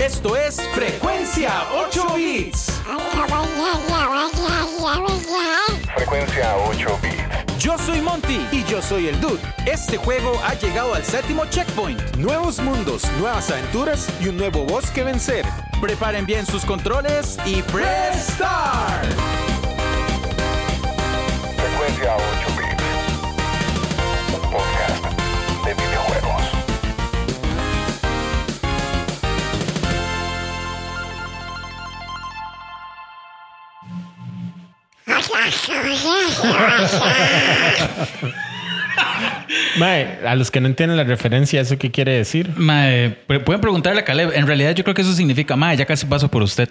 Esto es Frecuencia 8 Bits. Frecuencia 8 Bits. Yo soy Monty y yo soy el Dude. Este juego ha llegado al 7º checkpoint. Nuevos mundos, nuevas aventuras y un nuevo boss que vencer. Preparen bien sus controles y press start. Frecuencia 8 Bits. Un podcast de videojuegos. Mae, a los que no entienden la referencia, ¿eso qué quiere decir? Mae, pueden preguntarle a Caleb. En realidad yo creo que eso significa, mae, ya casi paso por usted.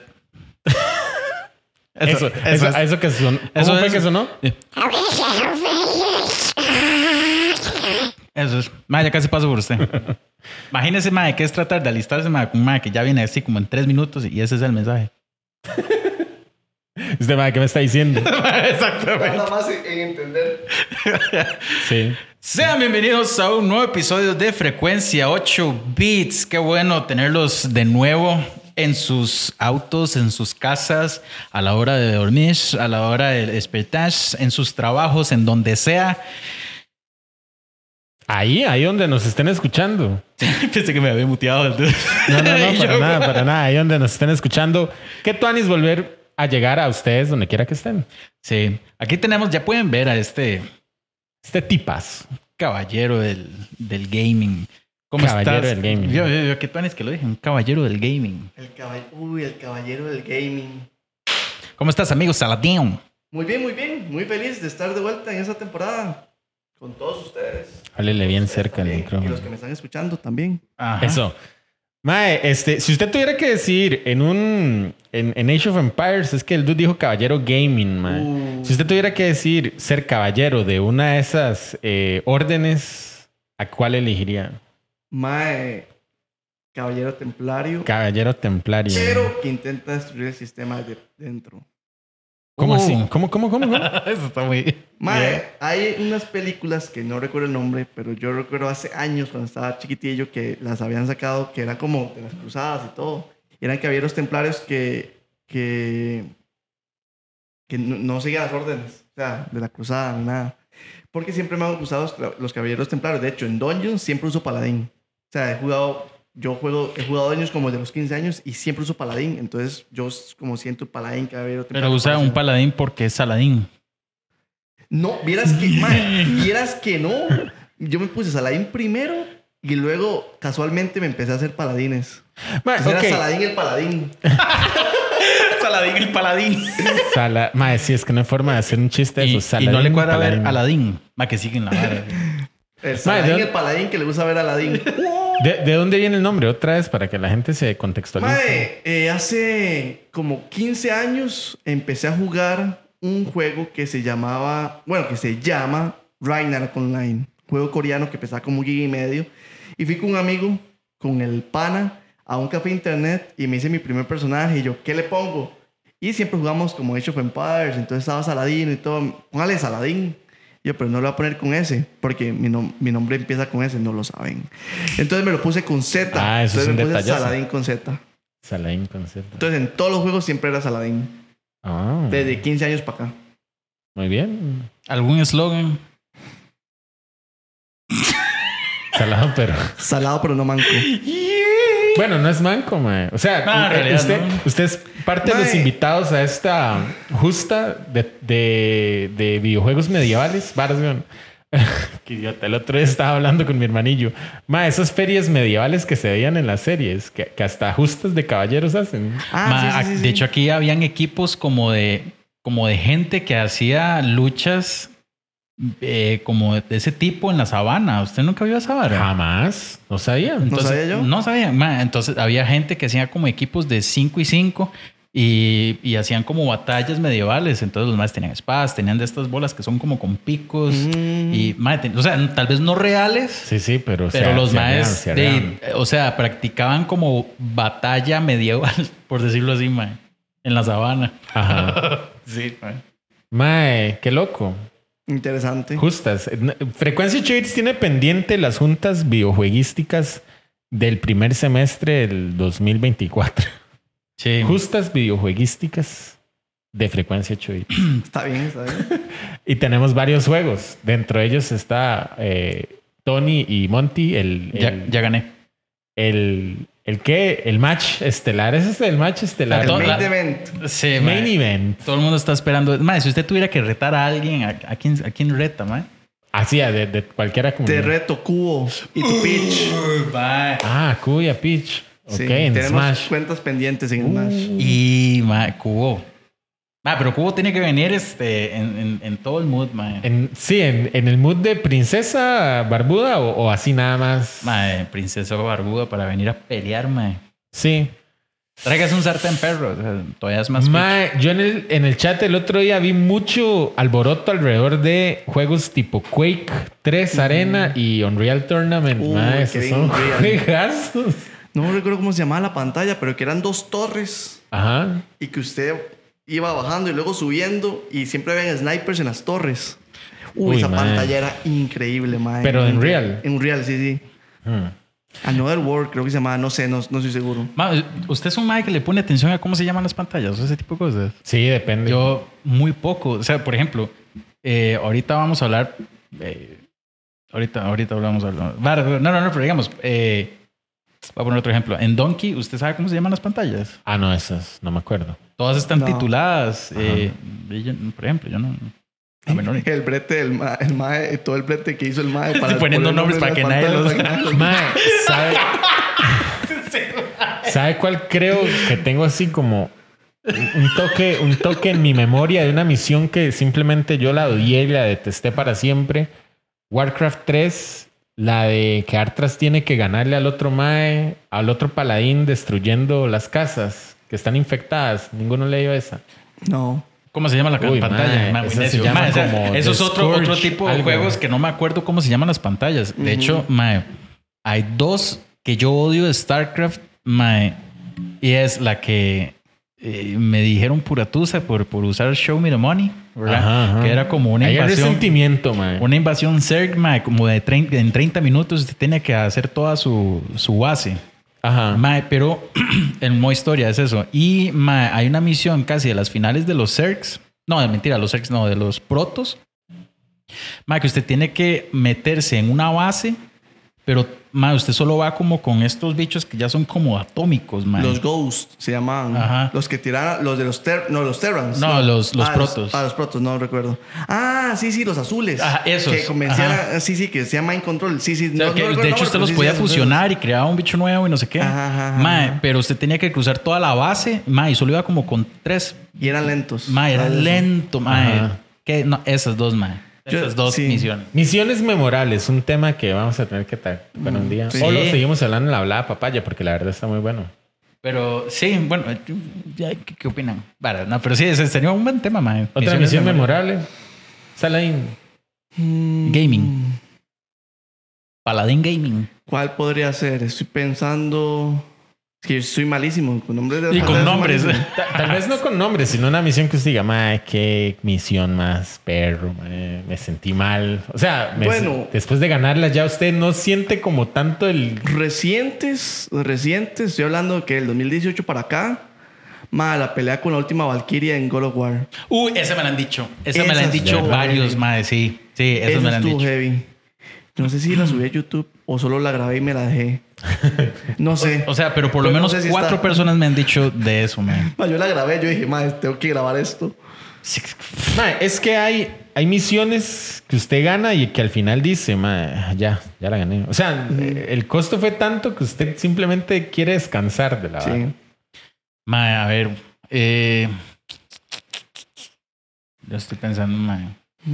Eso que sonó. ¿Cómo fue que sonó? Eso es. Mae, ya casi paso por usted. Imagínese, mae, que es tratar de alistarse, mae, con un mae que ya viene así como en 3 minutos y ese es el mensaje. Este mae, ¿qué me está diciendo? Exactamente. Nada más en entender. Sí. Sean bienvenidos a un nuevo episodio de Frecuencia 8 Bits. Qué bueno tenerlos de nuevo en sus autos, en sus casas, a la hora de dormir, a la hora de despertar, en sus trabajos, en donde sea. Ahí donde nos estén escuchando. Pensé que me había muteado. No, para nada. Ahí donde nos estén escuchando. Qué tuanis volver a llegar a ustedes donde quiera que estén. Sí, aquí tenemos, ya pueden ver a este tipas. caballero del gaming. ¿Cómo Caballero estás? del gaming. Yo, ¿qué tuanis que lo dije? Un caballero del gaming. El caballero del gaming. ¿Cómo estás, amigo Saladín? Muy bien. Muy feliz de estar de vuelta en esta temporada con todos ustedes. Háblele bien cerca del Y micrófono. los que me están escuchando también. Ajá. Eso. Mae, si usted tuviera que decir en Age of Empires, es que el dude dijo caballero gaming, mae. Si usted tuviera que decir ser caballero de una de esas órdenes, ¿a cuál elegiría? Mae, caballero templario. Caballero templario. Pero que intenta destruir el sistema de dentro. ¿Cómo así? ¿Cómo? Eso está muy... Mae, hay unas películas que no recuerdo el nombre, pero yo recuerdo hace años cuando estaba chiquitillo que las habían sacado, que era como de las cruzadas y todo. Eran caballeros templarios que no seguían las órdenes, o sea, de la cruzada ni nada. Porque siempre me han gustado los caballeros templarios. De hecho, en Dungeons siempre uso paladín. O sea, he jugado Dungeons como de los 15 años y siempre uso paladín. Entonces, yo como siento paladín, caballero templario. Pero usa un paladín porque es Saladín. No, vieras que no. Yo me puse Saladín primero y luego casualmente me empecé a hacer paladines. Mae, Entonces ok. era Saladín el paladín. Saladín el paladín. Mae, sí, es que no hay forma de hacer un chiste de eso. Y no le cuadra Saladín, ver Aladín. Ma, que siguen la vara. El Saladín ¿de el paladín que le gusta ver a Aladín. ¿De dónde viene el nombre? Otra vez para que la gente se contextualice. Mae, hace como 15 años empecé a jugar un juego que se llama Ragnarok Online. Juego coreano que pesaba como 1,5 GB. Y fui con un amigo, con el pana, a un café internet y me hice mi primer personaje. Y yo, ¿qué le pongo? Y siempre jugamos como Age of Empires. Entonces estaba Saladín y todo. Póngale Saladín. Yo, pero no lo voy a poner con S, porque mi nombre empieza con S, no lo saben. Entonces me lo puse con Z. Ah, eso es Entonces un me puse detallazo. Saladín con Z. Saladín con Z. Entonces en todos los juegos siempre era Saladín. Ah, Desde 15 años para acá. muy bien. ¿Algún eslogan? Salado, pero... Salado pero no manco. Bueno, no es manco, mae. O sea, No, en realidad usted es parte de los Mae. invitados a esta justa de videojuegos medievales. Varas, weón. Qué idiota. El otro día estaba hablando con mi hermanillo. Mae, esas ferias medievales que se veían en las series, que hasta justas de caballeros hacen. Sí. De hecho, aquí habían equipos como de gente que hacía luchas como de ese tipo en la sabana. ¿Usted nunca vio esa vara? Jamás. No sabía. Entonces, sabía yo. No sabía. Ma, entonces había gente que hacía como equipos de 5 y 5 y hacían como batallas medievales. Entonces los más tenían espadas, tenían de estas bolas que son como con picos y o sea, tal vez no reales. Sí, pero Los maes, se arrean. o sea, practicaban como batalla medieval, por decirlo así, mae, en la sabana. Ajá. Sí, mae. Mae, qué loco. Interesante. Justas. Frecuencia 8 Bits tiene pendiente las juntas videojueguísticas del primer semestre del 2024. Sí. Justas videojueguísticas de frecuencia 8 bits. Está bien, está bien. Y tenemos varios juegos. Dentro de ellos está Tony y Monty. Ya gané. El match estelar. Ese es el match estelar. El main la- event. Sí, Main mae. event. Todo el mundo está esperando. Mae, si usted tuviera que retar a alguien, ¿a quién reta, mae? Así, de cualquiera Te comunidad. reto Cubo y tu Peach. Mae. Ah, Kuya Peach. Ok, Sí, en tenemos Smash. cuentas pendientes en Smash. Y, mae, Cubo. Mae, pero Cubo tiene que venir en todo el mood, mae. En el mood de princesa barbuda o así nada más. Mae, princesa barbuda para venir a pelear, mae. Sí. Tráigase un sartén perro. O sea, todavía es más Mae, yo en el chat el otro día vi mucho alboroto alrededor de juegos tipo Quake 3 Arena y Unreal Tournament. Mae, Qué esos bien, son Unreal. juegazos. No recuerdo cómo se llamaba la pantalla, pero que eran 2 torres Ajá. y que usted iba bajando y luego subiendo y siempre habían snipers en las torres. Uy, Esa mae. pantalla era increíble, mae. Pero en Unreal. En Unreal, sí, sí. Hmm. Another World, creo que se llamaba, no sé, no estoy seguro. Mae, ¿usted es un mae que le pone atención a cómo se llaman las pantallas o ese tipo de cosas? Sí, depende. Yo muy poco. O sea, por ejemplo, ahorita vamos a hablar... ahorita hablamos... No, pero digamos... voy a poner otro ejemplo. En Donkey, ¿usted sabe cómo se llaman las pantallas? Ah, no, esas no me acuerdo. Todas están No. tituladas. Por ejemplo, yo no... A menor. El brete, el mae, todo el brete que hizo el mae para Poniendo poner nombres para en que las nadie pantallas, los- para que nadie los- Mae, ¿sabe cuál creo que tengo así como un toque en mi memoria de una misión que simplemente yo la odié y la detesté para siempre? Warcraft 3, la de que Arthas tiene que ganarle al otro mae, al otro paladín destruyendo las casas que están infectadas. Ninguno le dio esa. No. ¿Cómo se llama la Uy, pantalla? mae, Mae, muy esa se necio. llama Mae, o sea, como eso The es otro Scourge, tipo de algo. juegos que no me acuerdo cómo se llaman las pantallas. De hecho, mae, hay 2 que yo odio de StarCraft, mae, y es la que me dijeron pura tusa por usar Show Me the Money, ¿verdad? Ajá, ajá. Que era como una Hay invasión. resentimiento, mae. Una invasión Zerg, mae, como en 30 minutos usted tenía que hacer toda su base. Ajá. Mae, pero en modo historia es eso. Y mae, hay una misión casi de las finales de los Zergs. No, de mentira, los Zergs no, de los Protos. Mae, que usted tiene que meterse en una base, pero mae, usted solo va como con estos bichos que ya son como atómicos, mae. Los Ghosts se llamaban. Ajá. Los que tiraban, los de los los Terrans. No, los Protos. Los Protos, no recuerdo. Ah, sí, los azules. Ajá, esos. Que comenzaron, Ajá. sí, que se llama Mind Control. Sí, sí. O sea, que recuerdo de el hecho, nombre, usted pero los sí, podía esos, fusionar y creaba un bicho nuevo y no sé qué. Ajá, ajá, Mae, ajá. pero usted tenía que cruzar toda la base, mae, y solo iba como con 3. esos. Y eran lentos. Mae, era Eso. lento, mae. Ajá. Que no, esas 2, mae. Yo- Esas 2 sí. misiones. Misiones memorables, un tema que vamos a tener que tocar un día. Sí. O lo seguimos hablando en la hablada papaya, porque la verdad está muy bueno. Pero sí, bueno, ¿qué opinan? Vale, no, pero sí, ese sería un buen tema, mae. Otra Misiones misión memorables. memorable. Saladin. Gaming. Paladín Gaming. ¿Cuál podría ser? Estoy pensando. Es que yo soy malísimo con nombres de Y con pantallas, soy nombres. malísimo. Tal vez no con nombres, sino una misión que usted diga, mae, qué misión más perro, mae, me sentí mal. O sea, Bueno. después de ganarla ya usted no siente como tanto el... Recientes, estoy hablando que el 2018 para acá, la pelea con la última Valkyria en God of War. Uy, ese me lo han dicho. Ese me lo han Esas dicho de varios, heavy. mae, sí. Sí, esos me lo han estuvo dicho. heavy. No sé si la subí a YouTube o solo la grabé y me la dejé. No sé. O sea, pero por lo Pero no menos sé si 4 está. personas me han dicho de eso, man. Yo la grabé, yo dije, tengo que grabar esto. Mae, es que hay misiones que usted gana y que al final dice, mae, ya la gané. O sea, el costo fue tanto que usted simplemente quiere descansar de la vara. Sí. Mae, a ver. Yo estoy pensando, mae.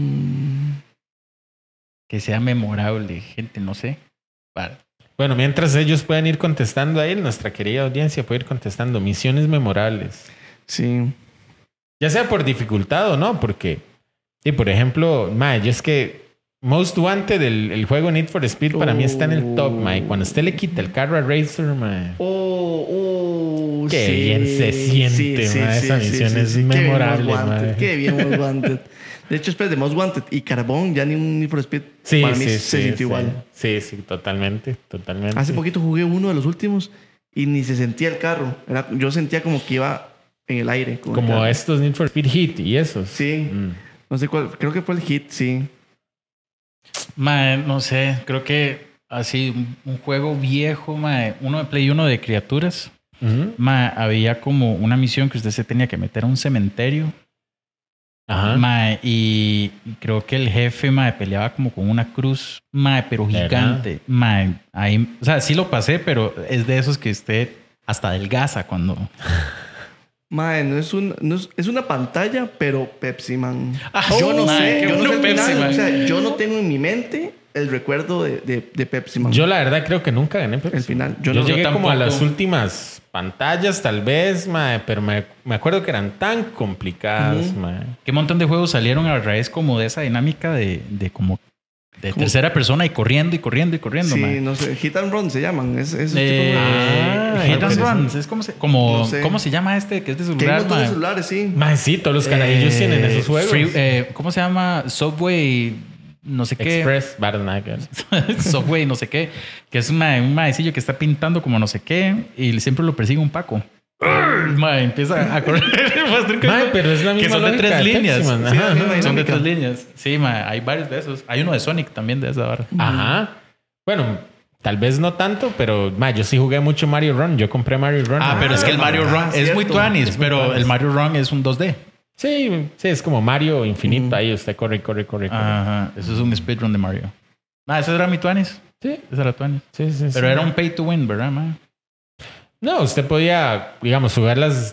Que sea memorable, gente, no sé. Vale. Bueno, mientras ellos puedan ir contestando ahí, nuestra querida audiencia puede ir contestando misiones memorables. Sí. Ya sea por dificultad o no, porque, y por ejemplo, mae, yo es que Most Wanted, el juego Need for Speed, para mí está en el top, mae. Cuando usted le quita el carro a Racer, mae. Qué sí. bien se siente, mae. Esa misión es Qué bien memorable, Most Wanted, mae. Qué bien Most Wanted. De hecho, después de Most Wanted y Carbón, ya ni un Need for Speed para mí se sintió igual. Sí, totalmente. Hace poquito jugué uno de los últimos y ni se sentía el carro. Yo sentía como que iba en el aire. Como estos Need for Speed Heat y esos. Sí. No sé cuál. Creo que fue el Heat, sí. Mae, no sé. Creo que así un juego viejo, mae, uno de Play 1 de criaturas. Mae, había como una misión que usted se tenía que meter a un cementerio. Ajá. Mae, y creo que el jefe, mae, peleaba como con una cruz, mae, pero gigante. Mae, ahí, o sea, sí lo pasé, pero es de esos que usted hasta adelgaza cuando... Mae, es una pantalla, pero Pepsi Man. Yo no sé. Yo no sé el Pepsi final. Man. O sea, yo no tengo en mi mente el recuerdo de Pepsi Man. Yo la verdad creo que nunca gané Pepsi. El final. Yo no, llegué como a tampoco. las últimas pantallas, tal vez, mae, pero me acuerdo que eran tan complicadas, mae. ¿Qué montón de juegos salieron a raíz como de esa dinámica de tercera persona y corriendo, Sí, mae? no sé. Hit and Run se llaman. Esos tipos Hit and Runs. Es como No sé. ¿cómo se llama este que es de Que hay celular, un montón de mae? celulares, sí. Mae, sí, todos los carajillos tienen esos juegos. ¿Cómo se llama? Subway, no sé qué. Express Battle Knight. Subway, no sé qué. Que es un maecillo que está pintando como no sé qué y siempre lo persigue un Paco. Mae, empieza a correr. Mae, pero es la misma que son de lógica 3 de líneas. Pepsi Man. Sí, Ajá, la misma ajá. Son de dinámica. 3 líneas. Sí, mae, hay varios de esos. Hay uno de Sonic también de esa hora. Ajá. Bueno, tal vez no tanto, pero mae, yo sí jugué mucho Mario Run. Yo compré Mario Run. Pero es que el Mario Run es cierto. muy tuanis, pero el Mario Run es un 2D. Sí, es como Mario infinito. Ahí usted corre. Ajá, eso es un speedrun de Mario. Eso era mi tuanis. Sí. Esa era tuanis. Sí. Pero era un pay to win, ¿verdad, mae? No, usted podía, digamos, jugar las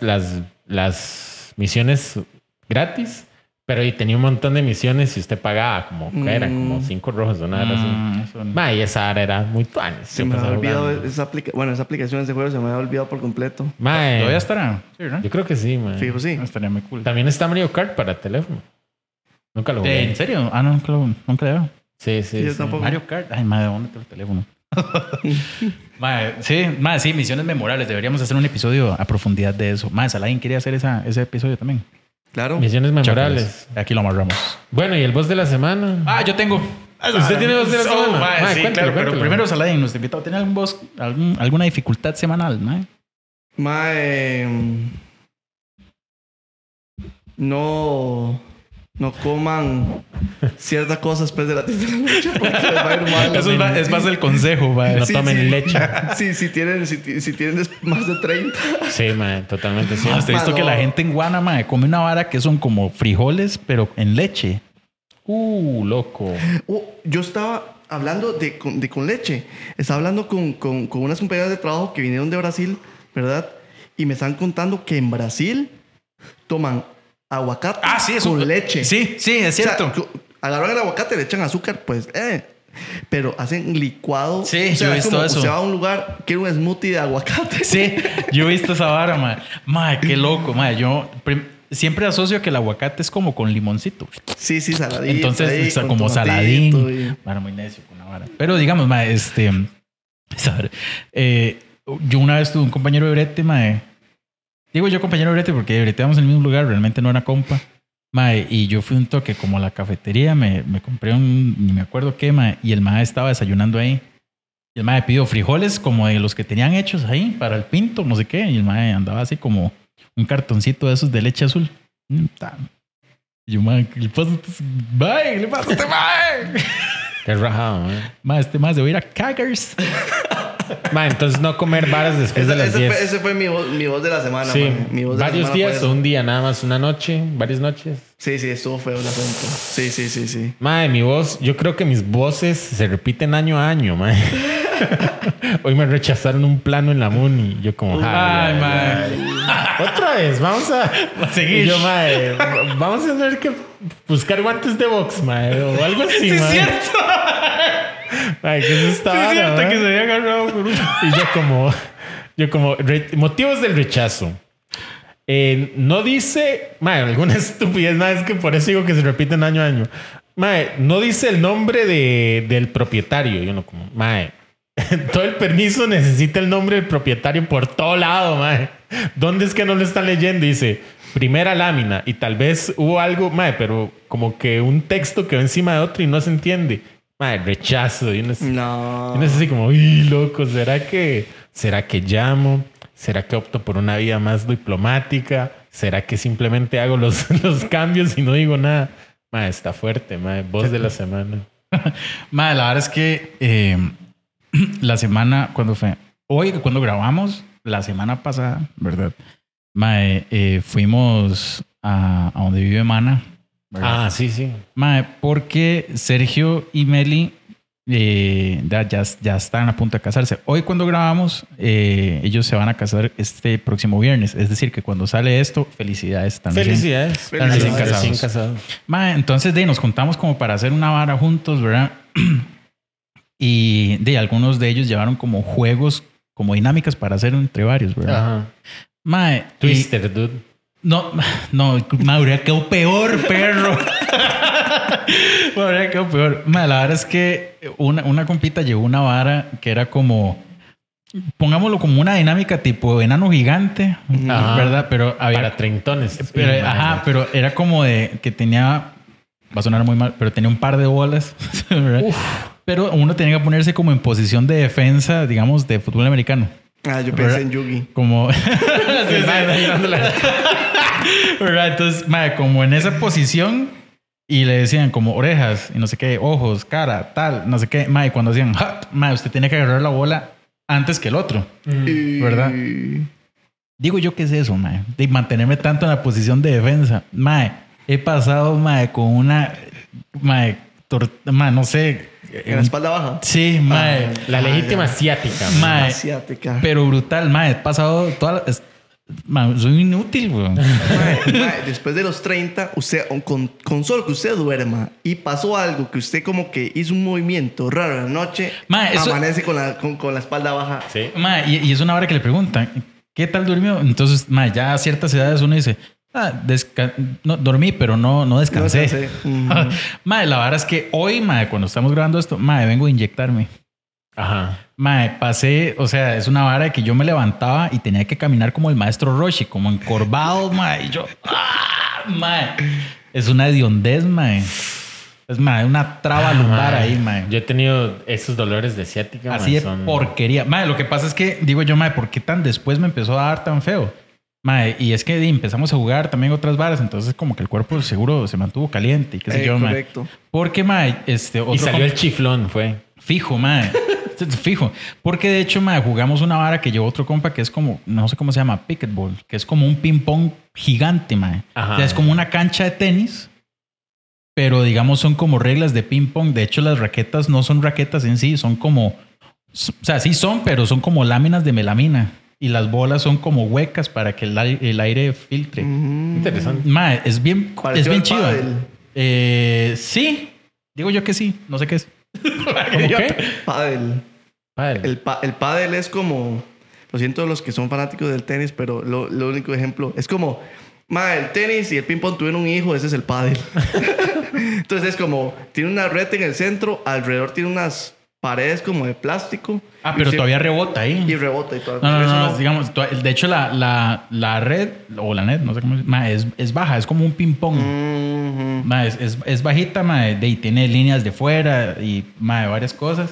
misiones gratis, pero y tenía un montón de misiones y usted pagaba como, ¿qué eran? Como 5 rojos de una hora así. Eso no. Ma, y esa hora era muy tuanes. Se me había olvidado esa aplicación, ese juego se me había olvidado por completo. ¿Todavía estará? Sí, ¿verdad? yo creo que sí, ma. Fijo, sí. Estaría muy cool. También está Mario Kart para teléfono. Nunca lo jugué. ¿En serio? No, nunca le veo. Sí. Yo tampoco. Mario Kart. Ay, madre, ¿dónde está el teléfono? Sí, misiones memorables. Deberíamos hacer un episodio a profundidad de eso. Madre, Saladin quería hacer ese episodio también. Claro. Misiones memorables. Chacales. Aquí lo amarramos. Bueno, y el boss de la semana. Yo tengo. ¿Usted tiene voz de la semana? Mae, Mae, sí, cuéntelo, claro. Pero cuéntelo. primero, Saladin, nuestro invitado, ¿tiene algún voz, alguna dificultad semanal, mae? Mae, no coman ciertas cosas después de las 10 de la noche porque les va a ir mal. Eso es más el consejo, mae. No tomen leche. Sí, si tienen más de 30. Sí, ma, totalmente sí. ¿Usted ha visto que la gente en Guana, mae, come una vara que son como frijoles, pero en leche? Loco. Yo estaba hablando de con leche. Estaba hablando con unas compañeras de trabajo que vinieron de Brasil, ¿verdad? Y me están contando que en Brasil toman aguacate con leche. Sí, es cierto. O sea, agarran el aguacate, le echan azúcar, pues, pero hacen licuado. Sí, o sea, yo he es visto como eso. Se va a un lugar, quiere un smoothie de aguacate. Sí, yo he visto esa vara, mae. Mae, qué loco, mae. Yo siempre asocio que el aguacate es como con limoncito. Sí, saladito. Entonces, ahí, o sea, con como tomatito saladín. Bueno, muy necio con la vara. Pero digamos, mae, yo una vez tuve un compañero de brete, mae. Digo yo compañero de brete porque breteamos en el mismo lugar, realmente no era compa. Mae, y yo fui un toque como a la cafetería, me compré ni me acuerdo qué, mae, y el mae estaba desayunando ahí. Y el mae pidió frijoles como de los que tenían hechos ahí para el pinto, no sé qué. Y el mae andaba así como un cartoncito de esos de leche azul. Y yo, mae, ¿qué le pasa a este mae? ¿Qué le pasa a este mae? Qué rajado, ma. Mae, este mae se va a ir a Caggers. Ma, entonces no comer varas después de las 10. Ese fue mi voz de la semana. Sí, man. Mi voz de la varios semana días fue o eso. un día, nada más una noche, varias noches. Sí, estuvo feo el asunto. Sí. Mae, mi voz, yo creo que mis voces se repiten año a año, mae. Hoy me rechazaron un plano en la MUNI. Yo como, Ay, mae. otra vez, vamos a seguir. Y yo, mae, vamos a tener que buscar guantes de box, mae, o algo así, mae. cierto. Mae, ¿qué es esta Sí, es vara, cierto mae? que se había agarrado por un... Y yo como motivos del rechazo. No dice, mae, alguna estupidez, mae, es que por eso digo que se repiten año a año. Mae, no dice el nombre del propietario. Yo no como, mae, todo el permiso necesita el nombre del propietario por todo lado, mae. ¿Dónde es que no lo están leyendo? Dice, primera lámina y tal vez hubo algo, mae, pero como que un texto quedó encima de otro y no se entiende. Mae, rechazo. Y uno es así como, uy, loco, ¿será que llamo? ¿Será que opto por una vida más diplomática? ¿Será que simplemente hago los cambios y no digo nada? Mae, está fuerte, mae. Voz de la semana. Mae, la verdad es que la semana, ¿cuándo fue? Hoy, cuando grabamos, la semana pasada, ¿verdad? Mae, fuimos a donde vive Mana, ¿verdad? Ah, sí. Mae, porque Sergio y Meli ya están a punto de casarse. Hoy cuando grabamos, ellos se van a casar este próximo viernes. Es decir, que cuando sale esto, felicidades. Están recién casados. Mae, entonces nos juntamos como para hacer una vara juntos, ¿verdad? Y algunos de ellos llevaron como juegos, como dinámicas para hacer entre varios, ¿verdad? Ajá. Mae, Twister, dude. No, Mauro, quedó peor, perro. Mauro, quedó peor. Mae, la verdad es que una compita llevó una vara que era como, pongámoslo como una dinámica tipo enano gigante, ¿verdad? Pero había para treintones. Pero era como de que tenía, va a sonar muy mal, pero tenía un par de bolas, ¿verdad? Pero uno tenía que ponerse como en posición de defensa, digamos, de fútbol americano. Yo pensé en Yugi. Como... ¿verdad? Entonces, mae, como en esa posición y le decían como orejas y no sé qué, ojos, cara, tal, no sé qué. Mae, cuando decían, mae, usted tiene que agarrar la bola antes que el otro. ¿Verdad? Digo yo, ¿qué es eso, mae? De mantenerme tanto en la posición de defensa. Mae, he pasado, mae, con una... Mae, no sé... ¿En la espalda baja? Sí, mae. La legítima asiática. Mae. Asiática. Pero brutal, mae. He pasado toda la... Mae, soy inútil, güey. Mae, después de los 30, usted, con solo que usted duerma y pasó algo que usted como que hizo un movimiento raro en la noche, mae, eso... amanece con la espalda baja. Sí. Mae, y es una hora que le preguntan, ¿qué tal durmió? Entonces, mae, ya a ciertas edades uno dice... no, dormí, pero no descansé. Mae, la verdad es que hoy, mae, cuando estamos grabando esto, mae, vengo a inyectarme. Ajá. Mae, pasé, o sea, es una vara que yo me levantaba y tenía que caminar como el maestro Roshi, como encorvado, mae. Y yo, mae, es una hediondez, mae. Es, mae, una traba lumbar ahí, mae. Yo he tenido esos dolores de ciática. Así de porquería. Mae, lo que pasa es que, digo yo, mae, ¿por qué tan después me empezó a dar tan feo? Mae, y es que empezamos a jugar también otras varas, entonces como que el cuerpo seguro se mantuvo caliente y qué sé yo, mae. Correcto. Porque, mae, otro y salió el chiflón, fue. Fijo, mae. Fijo. Porque de hecho, mae, jugamos una vara que llevó otro compa que es como, no sé cómo se llama, pickleball, que es como un ping-pong gigante, mae. O sea, es como una cancha de tenis, pero digamos son como reglas de ping-pong. De hecho, las raquetas no son raquetas en sí, son como, o sea, sí son, pero son como láminas de melamina. Y las bolas son como huecas para que el aire filtre. Interesante. Mae, es bien chido. Sí. Digo yo que sí. No sé qué es. ¿Cómo qué? Pádel. El pádel es como... Lo siento los que son fanáticos del tenis, pero lo único ejemplo... Es como... Mae, el tenis y el ping-pong tuvieron un hijo. Ese es el pádel. Entonces es como... Tiene una red en el centro. Alrededor tiene unas... paredes como de plástico. Pero todavía rebota ahí. Y rebota y todo. No, digamos, de hecho la red o la net, no sé cómo es baja, es como un ping pong. Es bajita, y tiene líneas de fuera y varias cosas.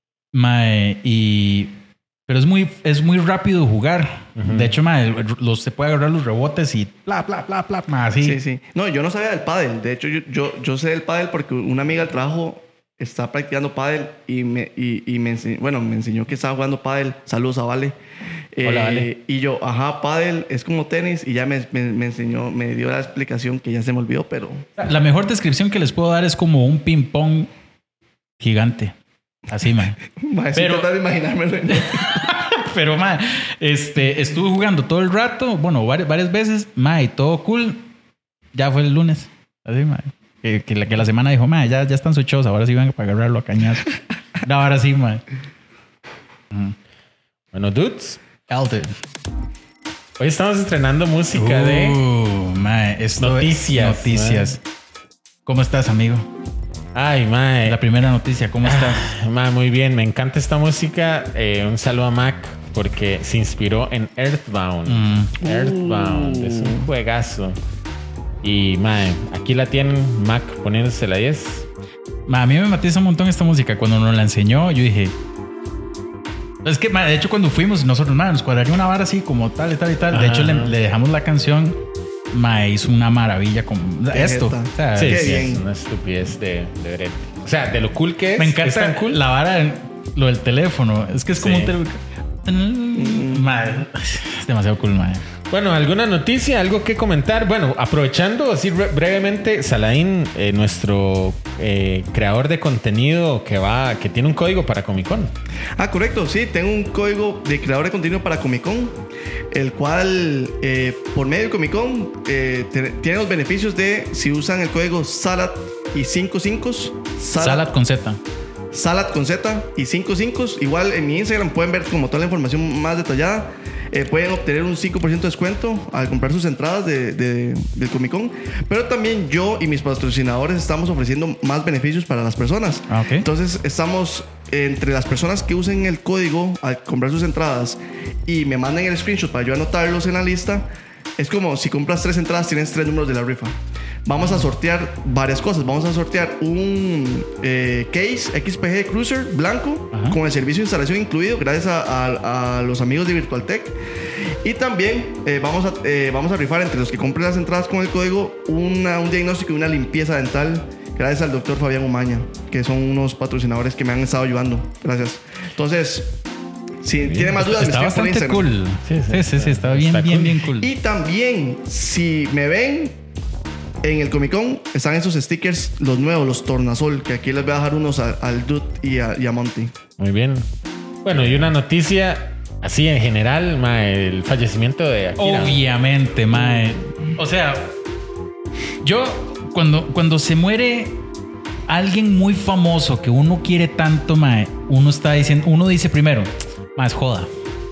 Pero es muy rápido jugar. De hecho, se puede agarrar los rebotes y bla, bla, bla, bla, así. Sí. No, yo no sabía del pádel. De hecho, yo sé del pádel porque una amiga del trabajo está practicando pádel y me enseñó que estaba jugando pádel. Saludos a Vale. Hola, Vale. Y yo, pádel es como tenis y ya me enseñó, me dio la explicación que ya se me olvidó, pero... La mejor descripción que les puedo dar es como un ping-pong gigante. Así, man. Pero tratar de imaginármelo. Pero, estuve jugando todo el rato, bueno, varias veces, y todo cool. Ya fue el lunes. Así, que la semana dijo, ya están sus shows, ahora sí van para agarrarlo a cañazo. Ahora sí, Bueno, dudes. Elton. Hoy estamos estrenando música de noticias. ¿Cómo estás, amigo? Ay, mae. La primera noticia, ¿cómo estás? Mae, muy bien. Me encanta esta música. Un saludo a Mac porque se inspiró en Earthbound. Earthbound es un juegazo. Y, mae, aquí la tienen, Mac poniéndose la 10. A mí me matiza un montón esta música. Cuando nos la enseñó, yo dije... Es que, de hecho, cuando fuimos, nosotros, nos cuadraría una vara así, como tal y tal y tal. Ajá. De hecho, le dejamos la canción. Hizo una maravilla con esto. O sea, Sí, Qué sí, bien. es una estupidez de Brett. O sea, de lo cool que es. me es encanta tan cool. la vara, lo del teléfono. Es que es como Sí. un teléfono. Es demasiado cool, mae. Bueno, ¿alguna noticia? ¿Algo que comentar? Bueno, aprovechando así brevemente, Saladín, nuestro creador de contenido que tiene un código para Comic Con. Correcto, sí, tengo un código de creador de contenido para Comic Con, el cual por medio de Comic Con tiene los beneficios de si usan el código SALAD y 55 Salad con Z. Salad con Z y 55. Igual en mi Instagram pueden ver como toda la información más detallada. Pueden obtener un 5% de descuento al comprar sus entradas del Comic Con. Pero también yo y mis patrocinadores estamos ofreciendo más beneficios para las personas. Ok. Entonces estamos entre las personas que usen el código al comprar sus entradas y me manden el screenshot para yo anotarlos en la lista. Es como si compras 3 entradas, tienes 3 números de la rifa. Vamos a sortear varias cosas. Vamos a sortear un case XPG Cruiser blanco. Ajá. Con el servicio de instalación incluido, gracias a los amigos de VirtualTech. Y también vamos a rifar entre los que compren las entradas con el código un diagnóstico y una limpieza dental, gracias al doctor Fabián Umaña, que son unos patrocinadores que me han estado ayudando. Gracias. Entonces, si tiene más dudas, Está me escriben por bastante Instagram. cool. Sí, está bien, Está bien, cool. bien cool. Y también, si me ven en el Comic Con, están esos stickers, los nuevos, los Tornasol, que aquí les voy a dejar unos al Dude y a Monty. Muy bien. Bueno, y una noticia así en general, mae, el fallecimiento de Akira. Obviamente, mae. O sea, yo cuando se muere alguien muy famoso que uno quiere tanto, mae, uno dice primero, mae, es joda.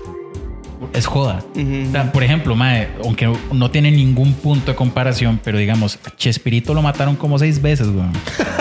Es joda. O sea, por ejemplo, mae, aunque no tiene ningún punto de comparación, pero digamos, Chespirito lo mataron como 6 veces, weón.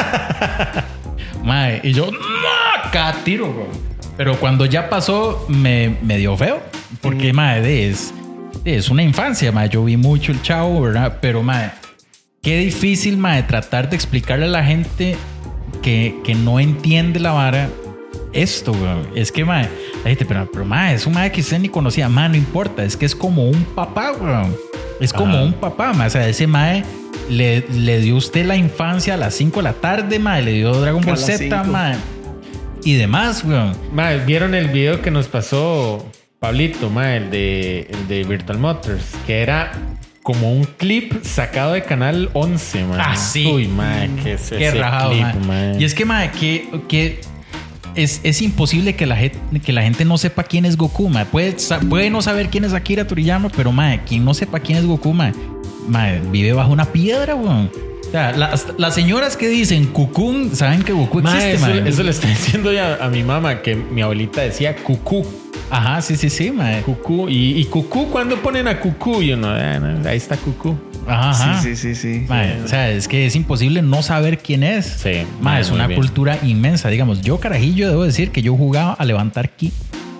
Mae, y yo, ¡no! Cada tiro, weón. Pero cuando ya pasó, me dio feo. Porque, mae, es una infancia, mae. Yo vi mucho el Chavo, ¿verdad? Pero, mae, qué difícil, mae, tratar de explicarle a la gente que no entiende la vara esto, weón. Es que, mae, la gente, pero mae, es un mae que usted ni conocía. Mae, no importa, es que es como un papá, weón. Es como un papá, mae. O sea, ese mae le dio usted la infancia a las 5 de la tarde, mae. Le dio Dragon Ball A las Z, 5. mae. Y demás, weón. Mae, ¿vieron el video que nos pasó Pablito, mae, el de Virtual Motors? Que era como un clip sacado de Canal 11, mae. Ah, sí. Uy, mae, que es Qué ese rajado, clip, mae. mae. Y es que, mae, que es imposible que la gente no sepa quién es Goku, mae. Puede no saber quién es Akira Toriyama, pero, mae, quien no sepa quién es Goku, mae, vive bajo una piedra, weón. O sea, las señoras que dicen Cocoon saben que Goku Mae, existe, mae. eso le está diciendo ya a mi mamá, que mi abuelita decía cucú. Ajá, sí, mae. Cucú. Y cucú, ¿cuándo ponen a cucú? Y uno, no, ahí está cucú. Ajá. Sí. Mae, o sea, es que es imposible no saber quién es. Sí, Mae, mae, es muy una bien. cultura inmensa. Digamos, yo, carajillo, debo decir que yo jugaba a levantar ki.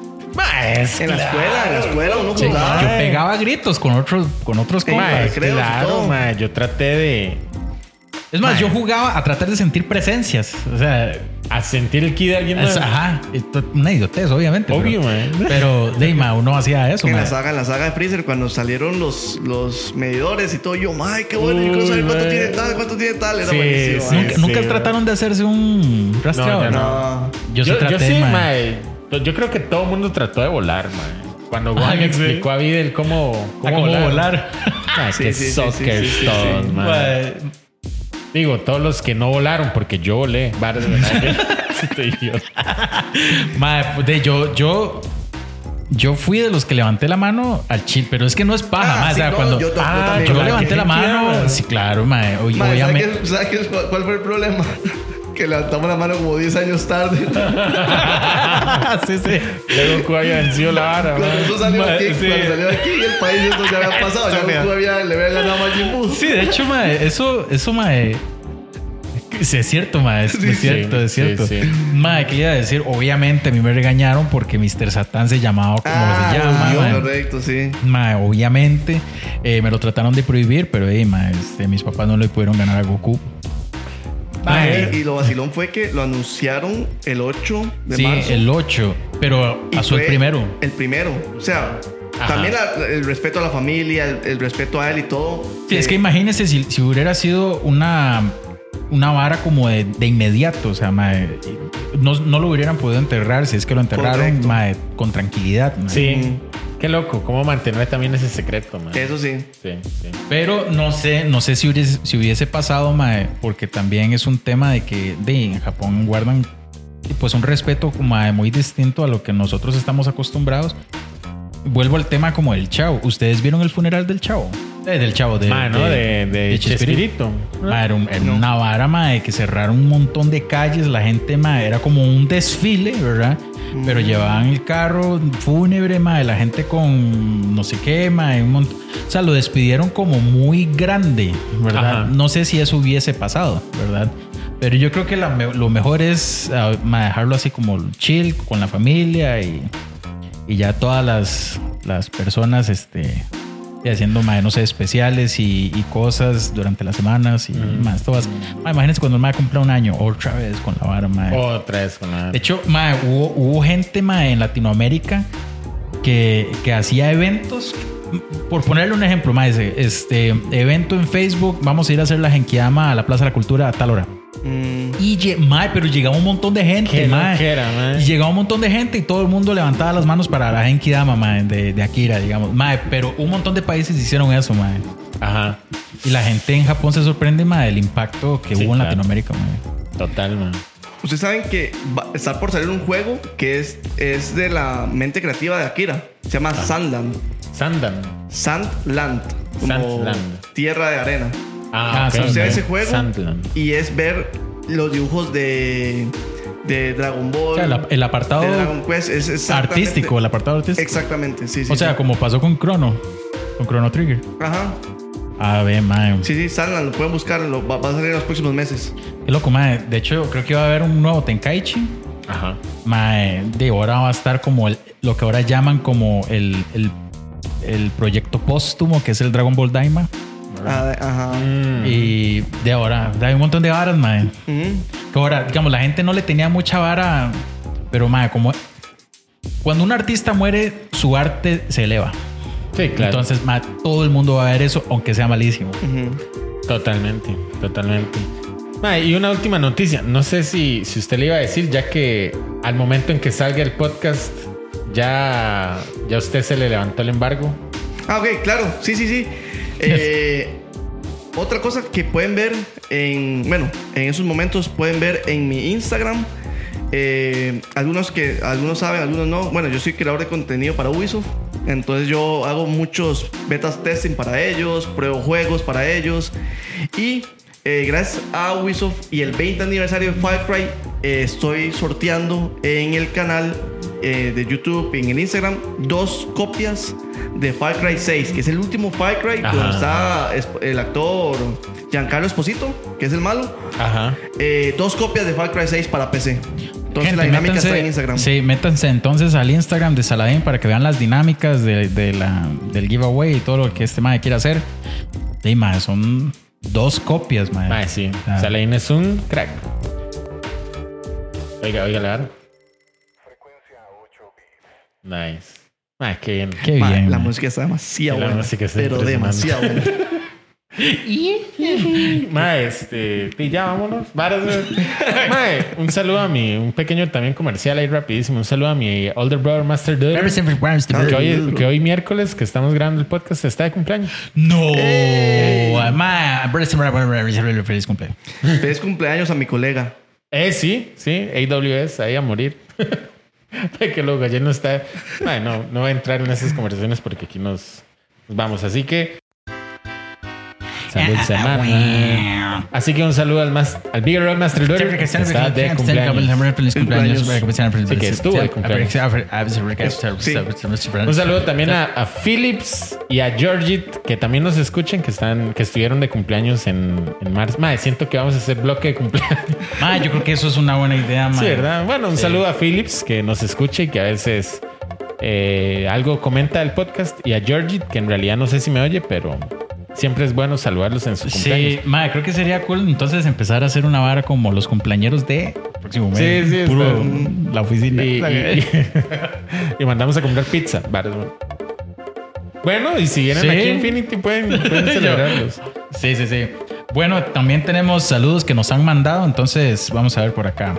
En la escuela uno Sí, jugaba. yo pegaba gritos con otros compas. Mae, creo, claro, todo. mae, yo traté de Es más, Mae. yo jugaba a tratar de sentir presencias. O sea, a sentir el ki de alguien más. ajá, una idiotez, obviamente. Obvio, pero, mae. pero Deima, uno hacía eso, En mae. la saga de Freezer, cuando salieron los medidores y todo, yo, ay, qué bueno, yo quiero saber cuánto Uy, tiene tal, era Sí, buenísimo. sí. mae. Nunca trataron de hacerse un rastreador. No, No. Yo sí Yo traté, sí, mae. mae. Yo creo que todo el mundo trató de volar, mae. Cuando Gohan sí. explicó a Videl cómo volar. Mae, Sí, que sí, sí, suckers sí, sí, todos, sí. mae. Mae, Digo, todos los que no volaron, porque yo volé. Varas de verdad. Estoy idiota. mae, yo fui de los que levanté la mano al chill, pero es que no es paja, mae. sí, o sea, no, cuando yo también. yo Mae, levanté qué la mano, genial. sí, claro, mae. Mae, Obviamente. ¿sabes cuál fue el problema? Que levantamos la mano como 10 años tarde. sí. Luego Goku había vencido la vara, Cuando mae. eso salió Mae, aquí, sí. cuando salió aquí, el país esto ya había pasado. Ya Goku le había ganado a Majin Buu. Sí, de hecho, mae, eso, mae. Sí, es cierto, ma. Es cierto, es cierto. Sí. Ma, ¿qué iba a decir? Obviamente a mí me regañaron porque Mr. Satan se llamaba como se llama. Ma. Correcto, sí. Ma, obviamente me lo trataron de prohibir, pero ma, mis papás no le pudieron ganar a Goku. Y lo vacilón fue que lo anunciaron el 8 de marzo. Sí, el 8, pero pasó el fue primero. El primero. O sea, Ajá. también el respeto a la familia, el respeto a él y todo. Sí, es que imagínense si hubiera sido una vara como de inmediato, o sea, mae, no lo hubieran podido enterrar, si es que lo enterraron mae, con tranquilidad. Mae. Sí. Qué loco. ¿Cómo mantener también ese secreto, man? Eso sí. Sí. Pero no sé si hubiese pasado, mae, porque también es un tema de que en Japón guardan pues un respeto mae, muy distinto a lo que nosotros estamos acostumbrados. Vuelvo al tema como del Chavo. ¿Ustedes vieron el funeral del Chavo? Del Chavo, de Chespirito. Ma, era una vara, ma, de que cerraron un montón de calles. La gente, ma, era como un desfile, ¿verdad? Pero llevaban el carro fúnebre, ma, de la gente con no sé qué, ma, un montón. O sea, lo despidieron como muy grande, ¿verdad? Ajá. No sé si eso hubiese pasado, ¿verdad? Pero yo creo que lo mejor es ma, dejarlo así como chill con la familia y ya todas las personas y haciendo mae, no sé, especiales y cosas durante las semanas y más todas. Mae, imagínense cuando el mae cumple un año otra vez con la vara, mae. Otra vez con la vara. De hecho, mae, hubo gente mae, en Latinoamérica que hacía eventos. Por ponerle un ejemplo, mae, evento en Facebook, vamos a ir a hacer la Genkidama a la Plaza de la Cultura a tal hora. Y mae, pero llegaba un montón de gente, mae. Y llegaba un montón de gente y todo el mundo levantaba las manos para la Genkidama, mae, de Akira, digamos. Mae, pero un montón de países hicieron eso, mae. Ajá. Y la gente en Japón se sorprende, mae, del impacto que hubo en Latinoamérica, mae. Total, man. Ustedes saben que está por salir un juego que es de la mente creativa de Akira. Se llama Sandland. Sandland. Como Sandland. tierra de arena. Okay, O sea, ese juego Sandland. y es ver los dibujos de Dragon Ball. O sea, el apartado de Dragon Quest es exactamente artístico, el apartado artístico. Exactamente, sí. O sea, como pasó con Chrono Trigger. Ajá. A ver, mae. Sí, Sandland, lo pueden buscar, va a salir en los próximos meses. Qué loco, mae. De hecho, creo que va a haber un nuevo Tenkaichi. Ajá. Mae, de ahora va a estar como lo que ahora llaman como el proyecto póstumo, que es el Dragon Ball Daima. Ajá. Y de ahora hay un montón de varas, mae. Ujú. Que ahora, digamos, la gente no le tenía mucha vara, pero mae, como cuando un artista muere, su arte se eleva. Sí, claro. Entonces, mae, todo el mundo va a ver eso, aunque sea malísimo. Totalmente. Ma, y una última noticia. No sé si usted le iba a decir, ya que al momento en que salga el podcast, ya a usted se le levantó el embargo. Ah, ok, claro. Sí. Otra cosa que pueden ver en esos momentos pueden ver en mi Instagram. Algunos saben, algunos no. Bueno, yo soy creador de contenido para Ubisoft. Entonces yo hago muchos betas testing para ellos, pruebo juegos para ellos. Y gracias a Ubisoft y el 20 aniversario de Far Cry, estoy sorteando en el canal de YouTube y en el Instagram 2 copias de Far Cry 6, que es el último Far Cry, donde está el actor Giancarlo Esposito, que es el malo. Ajá. 2 copias de Far Cry 6 para PC. Entonces Gente, la dinámica está en Instagram. Sí, métanse entonces al Instagram de Saladin para que vean las dinámicas del giveaway y todo lo que este mae quiere hacer. Sí, mae, son 2 copias, mae. Ma, sí. Saladin es un crack. Oiga, la verdad. Frecuencia 8 bits. Nice. Ma, qué bien. Qué bien. La mae. música está demasiado La buena. música está Pero impresionante. demasiado buena. Ma, y ya vámonos. Ma, un saludo a un pequeño también comercial ahí rapidísimo. Un saludo a mi older brother Master Dude. Que hoy miércoles que estamos grabando el podcast está de cumpleaños. No, mae. Feliz cumpleaños. Feliz cumpleaños a mi colega. Sí, AWS, ahí a morir. Que luego ayer no está. No voy a entrar en esas conversaciones porque aquí nos vamos. Así que Salud semana. Así que un saludo al Big Roll Master Lord, que está de cumpleaños. Feliz cumpleaños. Sí, que estuvo de cumpleaños. Sí. Un saludo también a Philips y a Georgit, que también nos escuchan, que estuvieron de cumpleaños en marzo. Madre, siento que vamos a hacer bloque de cumpleaños. Madre, yo creo que eso es una buena idea, madre. Sí, ¿verdad? Bueno, un saludo a Philips, que nos escucha y que a veces algo comenta del podcast, y a Georgit, que en realidad no sé si me oye, pero siempre es bueno saludarlos en su cumpleaños. Sí, madre, creo que sería cool entonces empezar a hacer una vara como los cumpleañeros de próximo mes. Sí, puro la oficina. Y mandamos a comprar pizza. Bueno, y si vienen aquí a Infinity pueden celebrarlos. Sí. Bueno, también tenemos saludos que nos han mandado, entonces vamos a ver por acá.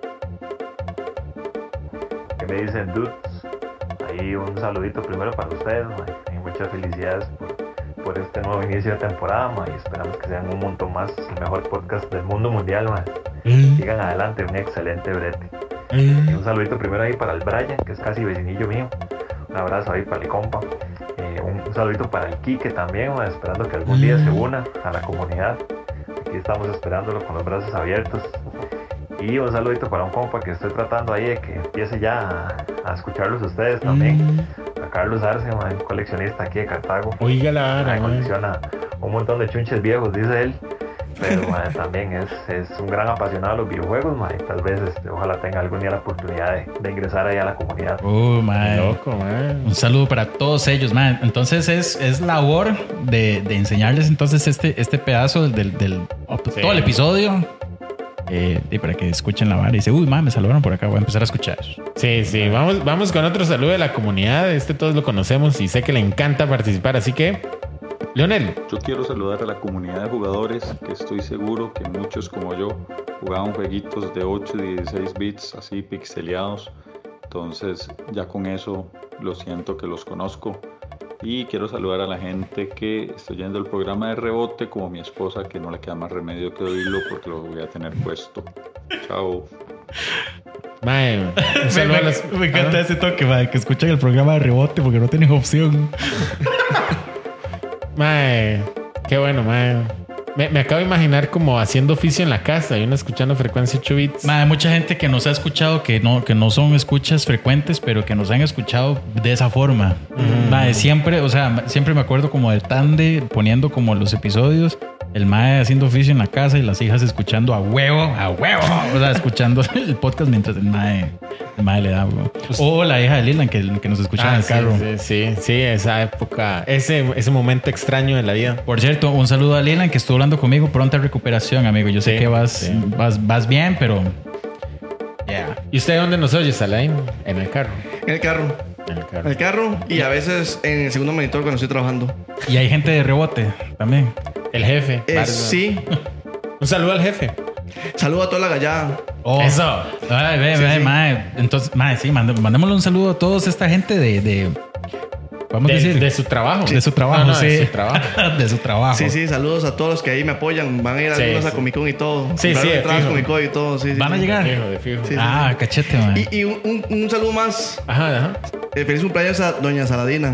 ¿Qué me dicen, dudes? Ahí un saludito primero para ustedes, man. Y muchas felicidades por este nuevo inicio de temporada, man. Y esperamos que sean un montón más el mejor podcast del mundo mundial, man. Sigan adelante, un excelente brete. Y un saludito primero ahí para el Brian, que es casi vecinillo mío. Un abrazo ahí para el compa. Un saludito para el Quique también, man, esperando que algún día se una a la comunidad. Aquí estamos esperándolo con los brazos abiertos. Y un saludito para un compa que estoy tratando ahí de que empiece ya a escucharlos ustedes también. A Carlos Arce, man, un coleccionista aquí de Cartago. Oiga la vara, colecciona un montón de chunches viejos, dice él. Pero man, también es un gran apasionado de los videojuegos, man, y tal vez ojalá tenga algún día la oportunidad de ingresar ahí a la comunidad. Man. Loco, man. Un saludo para todos ellos, man. Entonces es labor de enseñarles entonces este pedazo del todo el episodio. Y para que escuchen la vara y dice, man, me saludaron por acá, voy a empezar a escuchar. Sí, vamos con otro saludo de la comunidad. Todos lo conocemos y sé que le encanta participar, así que Leonel. Yo quiero saludar a la comunidad de jugadores, que estoy seguro que muchos como yo jugaban jueguitos de 8 y 16 bits así pixeleados. Entonces ya con eso lo siento que los conozco. Y quiero saludar a la gente que está oyendo el programa de rebote, como mi esposa, que no le queda más remedio que oírlo porque lo voy a tener puesto. Chao. Mae, me encanta ese toque, mae, que escuchan el programa de rebote porque no tienen opción. Mae, qué bueno, mae. Me acabo de imaginar como haciendo oficio en la casa y uno escuchando frecuencia 8 bits. Hay mucha gente que nos ha escuchado que no son escuchas frecuentes, pero que nos han escuchado de esa forma. Siempre me acuerdo como del Tande poniendo como los episodios, el mae haciendo oficio en la casa y las hijas escuchando a huevo. O sea, escuchando el podcast mientras el mae le da, bro. O la hija de Lilan que nos escuchaba en el carro. Sí, esa época, ese momento extraño de la vida. Por cierto, un saludo a Lilan que estuvo hablando conmigo. Pronta recuperación, amigo. Yo sé que vas bien, pero ¿Y usted dónde nos oye, Salain? En el carro. En el carro y a veces en el segundo monitor cuando estoy trabajando. Y hay gente de rebote también. El jefe. Sí. Un saludo al jefe. Saludo a toda la gallada. Eso. Ay, mae. Entonces, mae, sí, mandémosle un saludo a toda esta gente de vamos a decir. De su trabajo. De su trabajo, sí. De su trabajo. De su trabajo. Sí, saludos a todos los que ahí me apoyan. Van a ir algunos a Comic Con y todo. Sí, entradas a Comic Con y todo. Sí, ¿Van a llegar? De fijo. Sí, cachete, man. Y un saludo más. Ajá. Feliz cumpleaños a doña Saladina.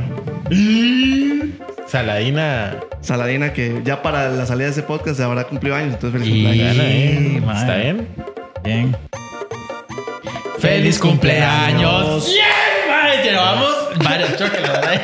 Saladina, que ya para la salida de ese podcast se habrá cumplido años. Entonces, feliz cumpleaños. ¿Está bien? Bien. ¡Feliz cumpleaños! ¡Bien, madre! Llevamos varios chocolate.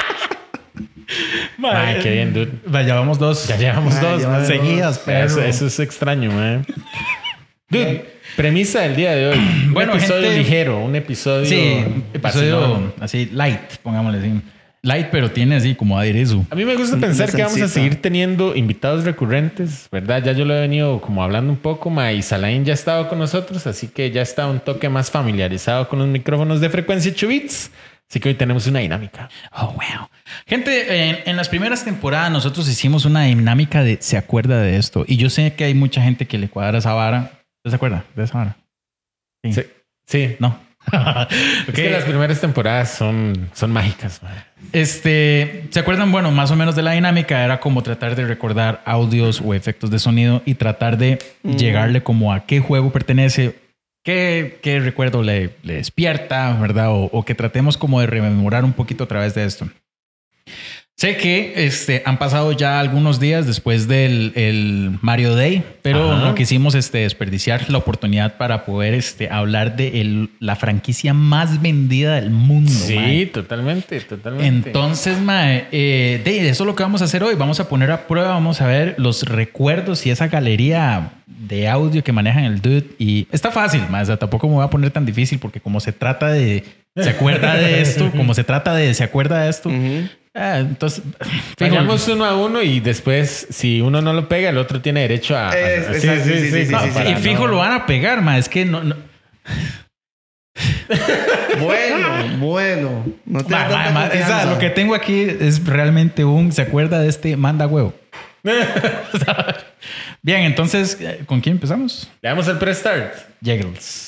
Madre, qué bien, dude. Ya llevamos dos seguidas, pero eso es extraño, man. Dude, premisa del día de hoy. Bueno, un episodio gente, ligero, un episodio... Sí, episodio así, light, pongámosle así. Light, pero tiene así como aderezo. A mí me gusta pensar que vamos a seguir teniendo invitados recurrentes, ¿verdad? Ya yo lo he venido como hablando un poco, y Salain ya ha estado con nosotros, así que ya está un toque más familiarizado con los micrófonos de frecuencia 8 bits. Así que hoy tenemos una dinámica. Oh, wow. Gente, en las primeras temporadas nosotros hicimos una dinámica de ¿se acuerda de esto? Y yo sé que hay mucha gente que le cuadra esa vara. ¿Usted se acuerda de esa vara? Sí. No. Es que las primeras temporadas son mágicas, man. ¿Se acuerdan? Bueno, más o menos de la dinámica era como tratar de recordar audios o efectos de sonido y tratar de llegarle como a qué juego pertenece, qué recuerdo le despierta, ¿verdad? O que tratemos como de rememorar un poquito a través de esto. Sé que han pasado ya algunos días después del el Mario Day, pero Ajá. no quisimos desperdiciar la oportunidad para poder hablar de la franquicia más vendida del mundo. Sí, mae. totalmente. Entonces, mae, de eso es lo que vamos a hacer hoy. Vamos a poner a prueba, vamos a ver los recuerdos y esa galería de audio que manejan el Dude. Y está fácil, mae. O sea, tampoco me voy a poner tan difícil porque como se trata de... ¿Se acuerda de esto? ¿Se acuerda de esto? Entonces, Fijamos 1 a 1 y después, si uno no lo pega, el otro tiene derecho a... Exacto, sí. No, para y fijo no- lo van a pegar, ma. Es que no. Bueno. No te da tanta Ma, confianza. lo que tengo aquí es realmente ¿se acuerda de este manda huevo? Bien, entonces, ¿con quién empezamos? Le damos el pre-start. Jiggles.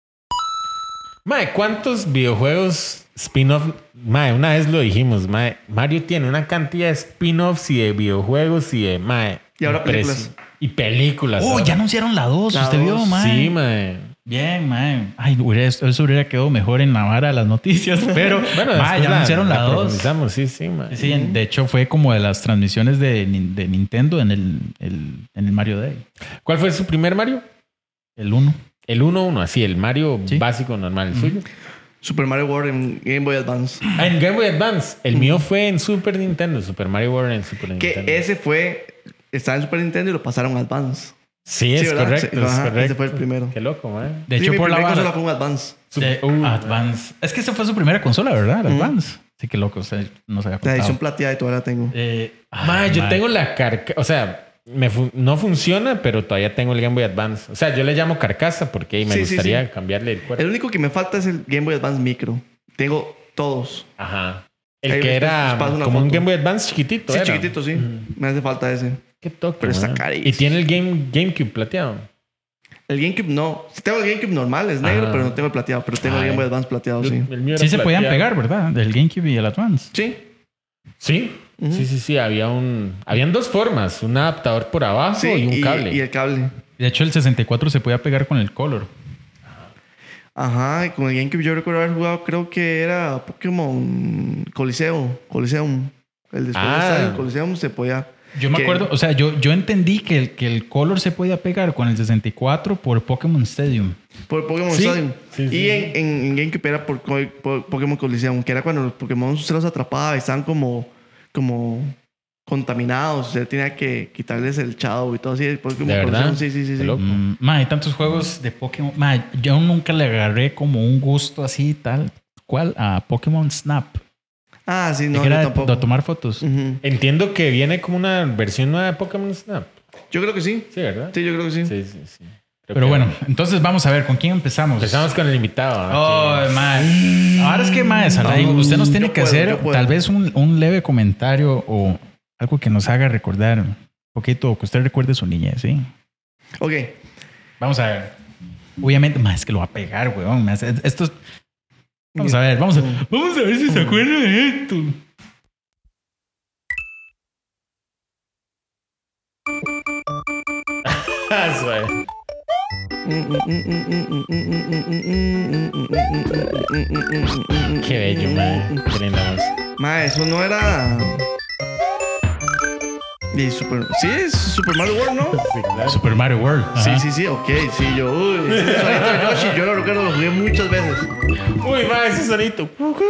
Mae, ¿cuántos videojuegos spin-off? Mae, una vez lo dijimos, mae. Mario tiene una cantidad de spin-offs y de videojuegos y de, mae. Y ahora películas. Y películas. Oh, ahora. ya anunciaron la 2. La ¿Usted vio, 2? ma? Sí, mae. Bien, ma. Ay, eso hubiera quedado mejor en la vara de las noticias, pero Bueno, ma, después ya anunciaron la 2. profundizamos, sí, mae. Sí, de hecho fue como de las transmisiones de Nintendo en el Mario Day. ¿Cuál fue su primer Mario? El 1. El 1-1, así, el Mario Sí. básico, normal. ¿El suyo? Super Mario World en Game Boy Advance. Ah, en Game Boy Advance. El mío fue en Super Nintendo. Super Mario World en Super Que Nintendo. ese estaba en Super Nintendo y lo pasaron a Advance. Sí, es Sí, ¿verdad? correcto. Sí, es ajá, correcto. ese fue el primero. Qué loco, man. De Sí, hecho, mi por la primera vara. consola fue un Advance. Advance. Es que esa fue su primera consola, ¿verdad? Advance. Sí, que loco. O sea, no se había La contado. edición plateada y todavía la tengo. Yo tengo la carcasa. O sea, no funciona, pero todavía tengo el Game Boy Advance. O sea, yo le llamo carcasa porque me Sí, sí, gustaría sí. cambiarle el cuerpo. El único que me falta es el Game Boy Advance Micro. Tengo todos. Ajá. El Ahí que después era les paso una como un foto. Game Boy Advance chiquitito. Sí, era. chiquitito, sí. Me hace falta ese. Qué toque. Pero está man. carísimo. Y tiene el GameCube plateado. El GameCube no. Tengo el GameCube normal, es negro, Ajá. pero no tengo el plateado. Pero tengo el Ay. Game Boy Advance plateado, sí. El mío era Sí se podían plateado. pegar, ¿verdad? Del GameCube y el Advance. Sí. Sí. Sí. Habían dos formas. Un adaptador por abajo Sí, y un cable. Y el cable. De hecho, el 64 se podía pegar con el Color. Ajá, y con el GameCube yo recuerdo haber jugado, creo que era Pokémon Coliseum. El después Ah. de Stadium Coliseum se podía... Yo me que- acuerdo, o sea, yo entendí que el Color se podía pegar con el 64 por Pokémon Stadium. Por Pokémon Sí. Stadium. Sí, sí. Y en GameCube era por Pokémon Coliseum, que era cuando los Pokémon se los atrapaba y estaban como contaminados. Usted tenía que quitarles el Shadow y todo así. Pokémon ¿De verdad? Coliseum, sí. Qué loco. Hay tantos juegos de Pokémon. Ma, yo nunca le agarré como un gusto así tal cual a Pokémon Snap. Ah, sí, De no, que yo era tampoco. de tomar fotos. Ujú. Entiendo que viene como una versión nueva de Pokémon Snap. Yo creo que sí. Sí, ¿verdad? Sí, yo creo que sí. Sí. Creo Pero que- bueno, entonces vamos a ver con quién empezamos. Empezamos con el invitado. Oh, Aquí. mae. Ahora es que, mae, Salai, usted nos tiene yo que puedo, hacer yo puedo. tal vez un leve comentario o algo que nos haga recordar un poquito, que usted recuerde su niñez, ¿sí? Ok. Vamos a ver. Obviamente, mae, es que lo va a pegar, weón. Esto es... Vamos a ver, vamos a ver si se acuerda de esto. Ah, suave. Qué bello, man. Qué linda voz. Ma, eso no era... Y sí, es Super Mario World, ¿no? Sí, claro. Super Mario World. Ajá. Sí, ok. Sí, uy, ese sonito de Yoshi, yo lo recuerdo, lo jugué muchas veces. Uy, va ese sonito.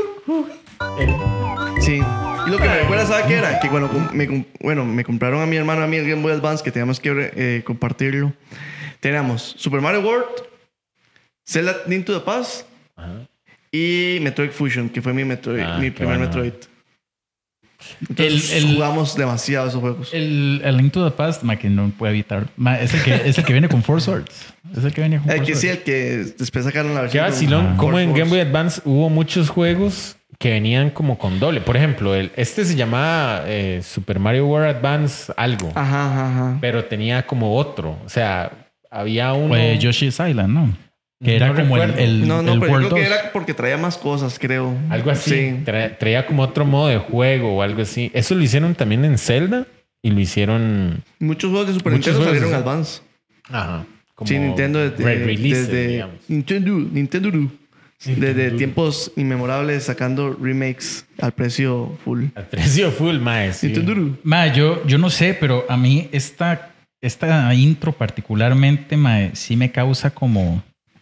Sí. Y lo que me recuerda, ¿sabe qué era? Que cuando me compraron a mi hermano y a mí el Game Boy Advance, que teníamos que compartirlo. Teníamos Super Mario World, Zelda Link to the Past y Metroid Fusion, que fue mi Ah, mi qué primer bueno. Metroid. Entonces, jugamos demasiado esos juegos. El Link to the Past, ma, que no puede evitar. Ma, es el que viene con Four Swords. Es el que viene con Four El que Swords. sí, el que después sacaron la Qué versión. vacilón. con Como en Force. Game Boy Advance hubo muchos juegos que venían como con doble. Por ejemplo, este se llamaba Super Mario World Advance algo. Ajá. Pero tenía como otro. O sea, había uno... Fue Yoshi's Island, ¿no? Que era No como recuerdo. el No, el pero yo World creo que 2. era porque traía más cosas, creo. Algo así. Sí. Traía como otro modo de juego o algo así. Eso lo hicieron también en Zelda y lo hicieron... Muchos juegos de Super Muchos Nintendo juegos, salieron sí. Advance. Ajá. Como Sí, Nintendo re-releases, desde digamos. Nintendo. Desde tiempos inmemorables sacando remakes al precio full. Al precio full, mae. Sí. Nintendo. Mae, yo no sé, pero a mí esta intro particularmente, mae, sí me causa como...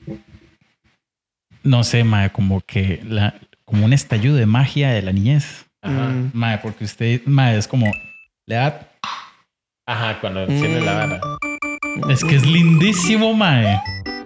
No sé, mae, como que como un estallido de magia de la niñez. Ajá. Mae, porque usted, mae, es como... Le da... Ajá, cuando enciende la vara. Es que es lindísimo, mae.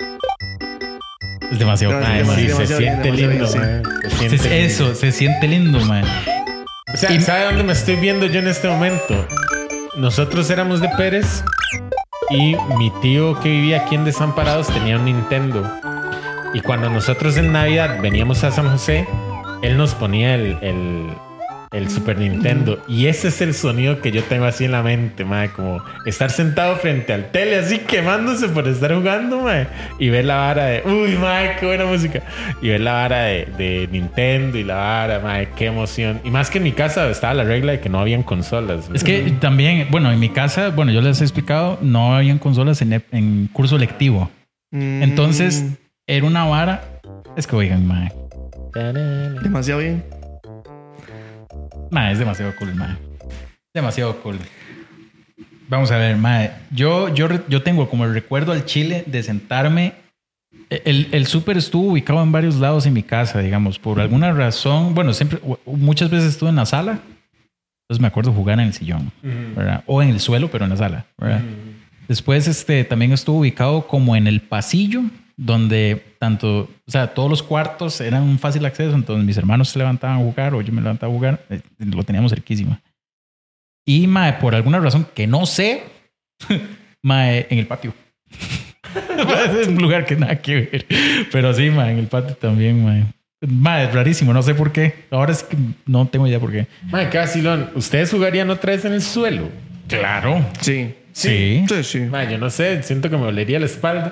Es demasiado No, Mae, demasiado sí, se bien, siente demasiado lindo, bien, mae. Se siente lindo. Eso, se siente lindo, mae. O sea, ¿sabe dónde me estoy viendo yo en este momento? Nosotros éramos de Pérez y mi tío que vivía aquí en Desamparados tenía un Nintendo. Y cuando nosotros en Navidad veníamos a San José, él nos ponía el Super Nintendo. Y ese es el sonido que yo tengo así en la mente, mae. Como estar sentado frente al tele así quemándose por estar jugando, mae. Y ver la vara de... Uy, mae, qué buena música. Y ver la vara de Nintendo y la vara, mae, qué emoción. Y más que en mi casa estaba la regla de que no habían consolas. Es que también, bueno, en mi casa, bueno, yo les he explicado, no habían consolas en curso lectivo. Entonces, era una vara... Es que, oigan, mae. Demasiado bien. Mae, es demasiado cool, mae. Demasiado cool. Vamos a ver, mae. Yo tengo como el recuerdo al chile de sentarme. El súper estuvo ubicado en varios lados en mi casa, digamos. Por alguna razón, bueno, muchas veces estuve en la sala. Entonces me acuerdo jugar en el sillón, ¿verdad? O en el suelo, pero en la sala, ¿verdad? Después también estuvo ubicado como en el pasillo, donde tanto, o sea, todos los cuartos eran un fácil acceso, entonces mis hermanos se levantaban a jugar o yo me levantaba a jugar, lo teníamos cerquísima. Y, mae, por alguna razón que no sé, mae, en el patio. Es un lugar que nada que ver. Pero sí, mae, en el patio también, mae. Mae, es rarísimo, no sé por qué. Ahora es que no tengo idea por qué. Mae, qué vacilón. ¿Ustedes jugarían otra vez en el suelo? Claro. Sí. Sí. Sí, sí. Mae, yo no sé, siento que me dolería la espalda.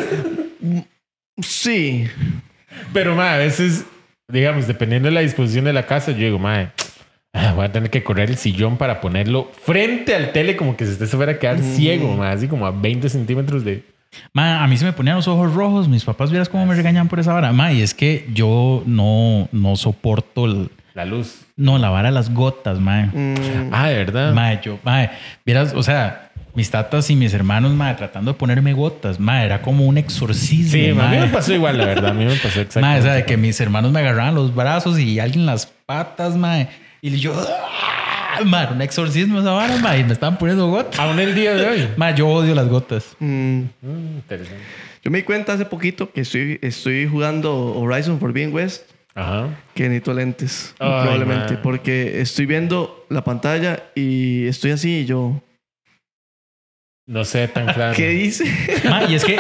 Sí. Pero, mae, a veces, digamos, dependiendo de la disposición de la casa, yo digo, mae, voy a tener que correr el sillón para ponerlo frente al tele como que se fuera a quedar ciego, mae, así como a 20 centímetros de... Mae, a mí se me ponían los ojos rojos. Mis papás, vieras cómo me regañan por esa vara. Mae, y es que yo no soporto la luz. No, la vara de las gotas, mae. Ah, ¿de verdad? Mae, vieras, o sea... Mis tatas y mis hermanos, mae, tratando de ponerme gotas, mae, era como un exorcismo. Sí, mae. a mí me pasó igual, la verdad. A mí me pasó exactamente. Mae, o sea, de que mis hermanos me agarraban los brazos y alguien las patas, mae. Y yo, mae, un exorcismo esa vara, mae, y me estaban poniendo gotas. Aún el día de hoy. Mae, yo odio las gotas. Interesante. Yo me di cuenta hace poquito que estoy jugando Horizon Forbidden West. Ajá. Que necesito lentes. Ay, probablemente. man. Porque estoy viendo la pantalla y estoy así y yo... No sé tan claro. ¿Qué dice? Mae, y es que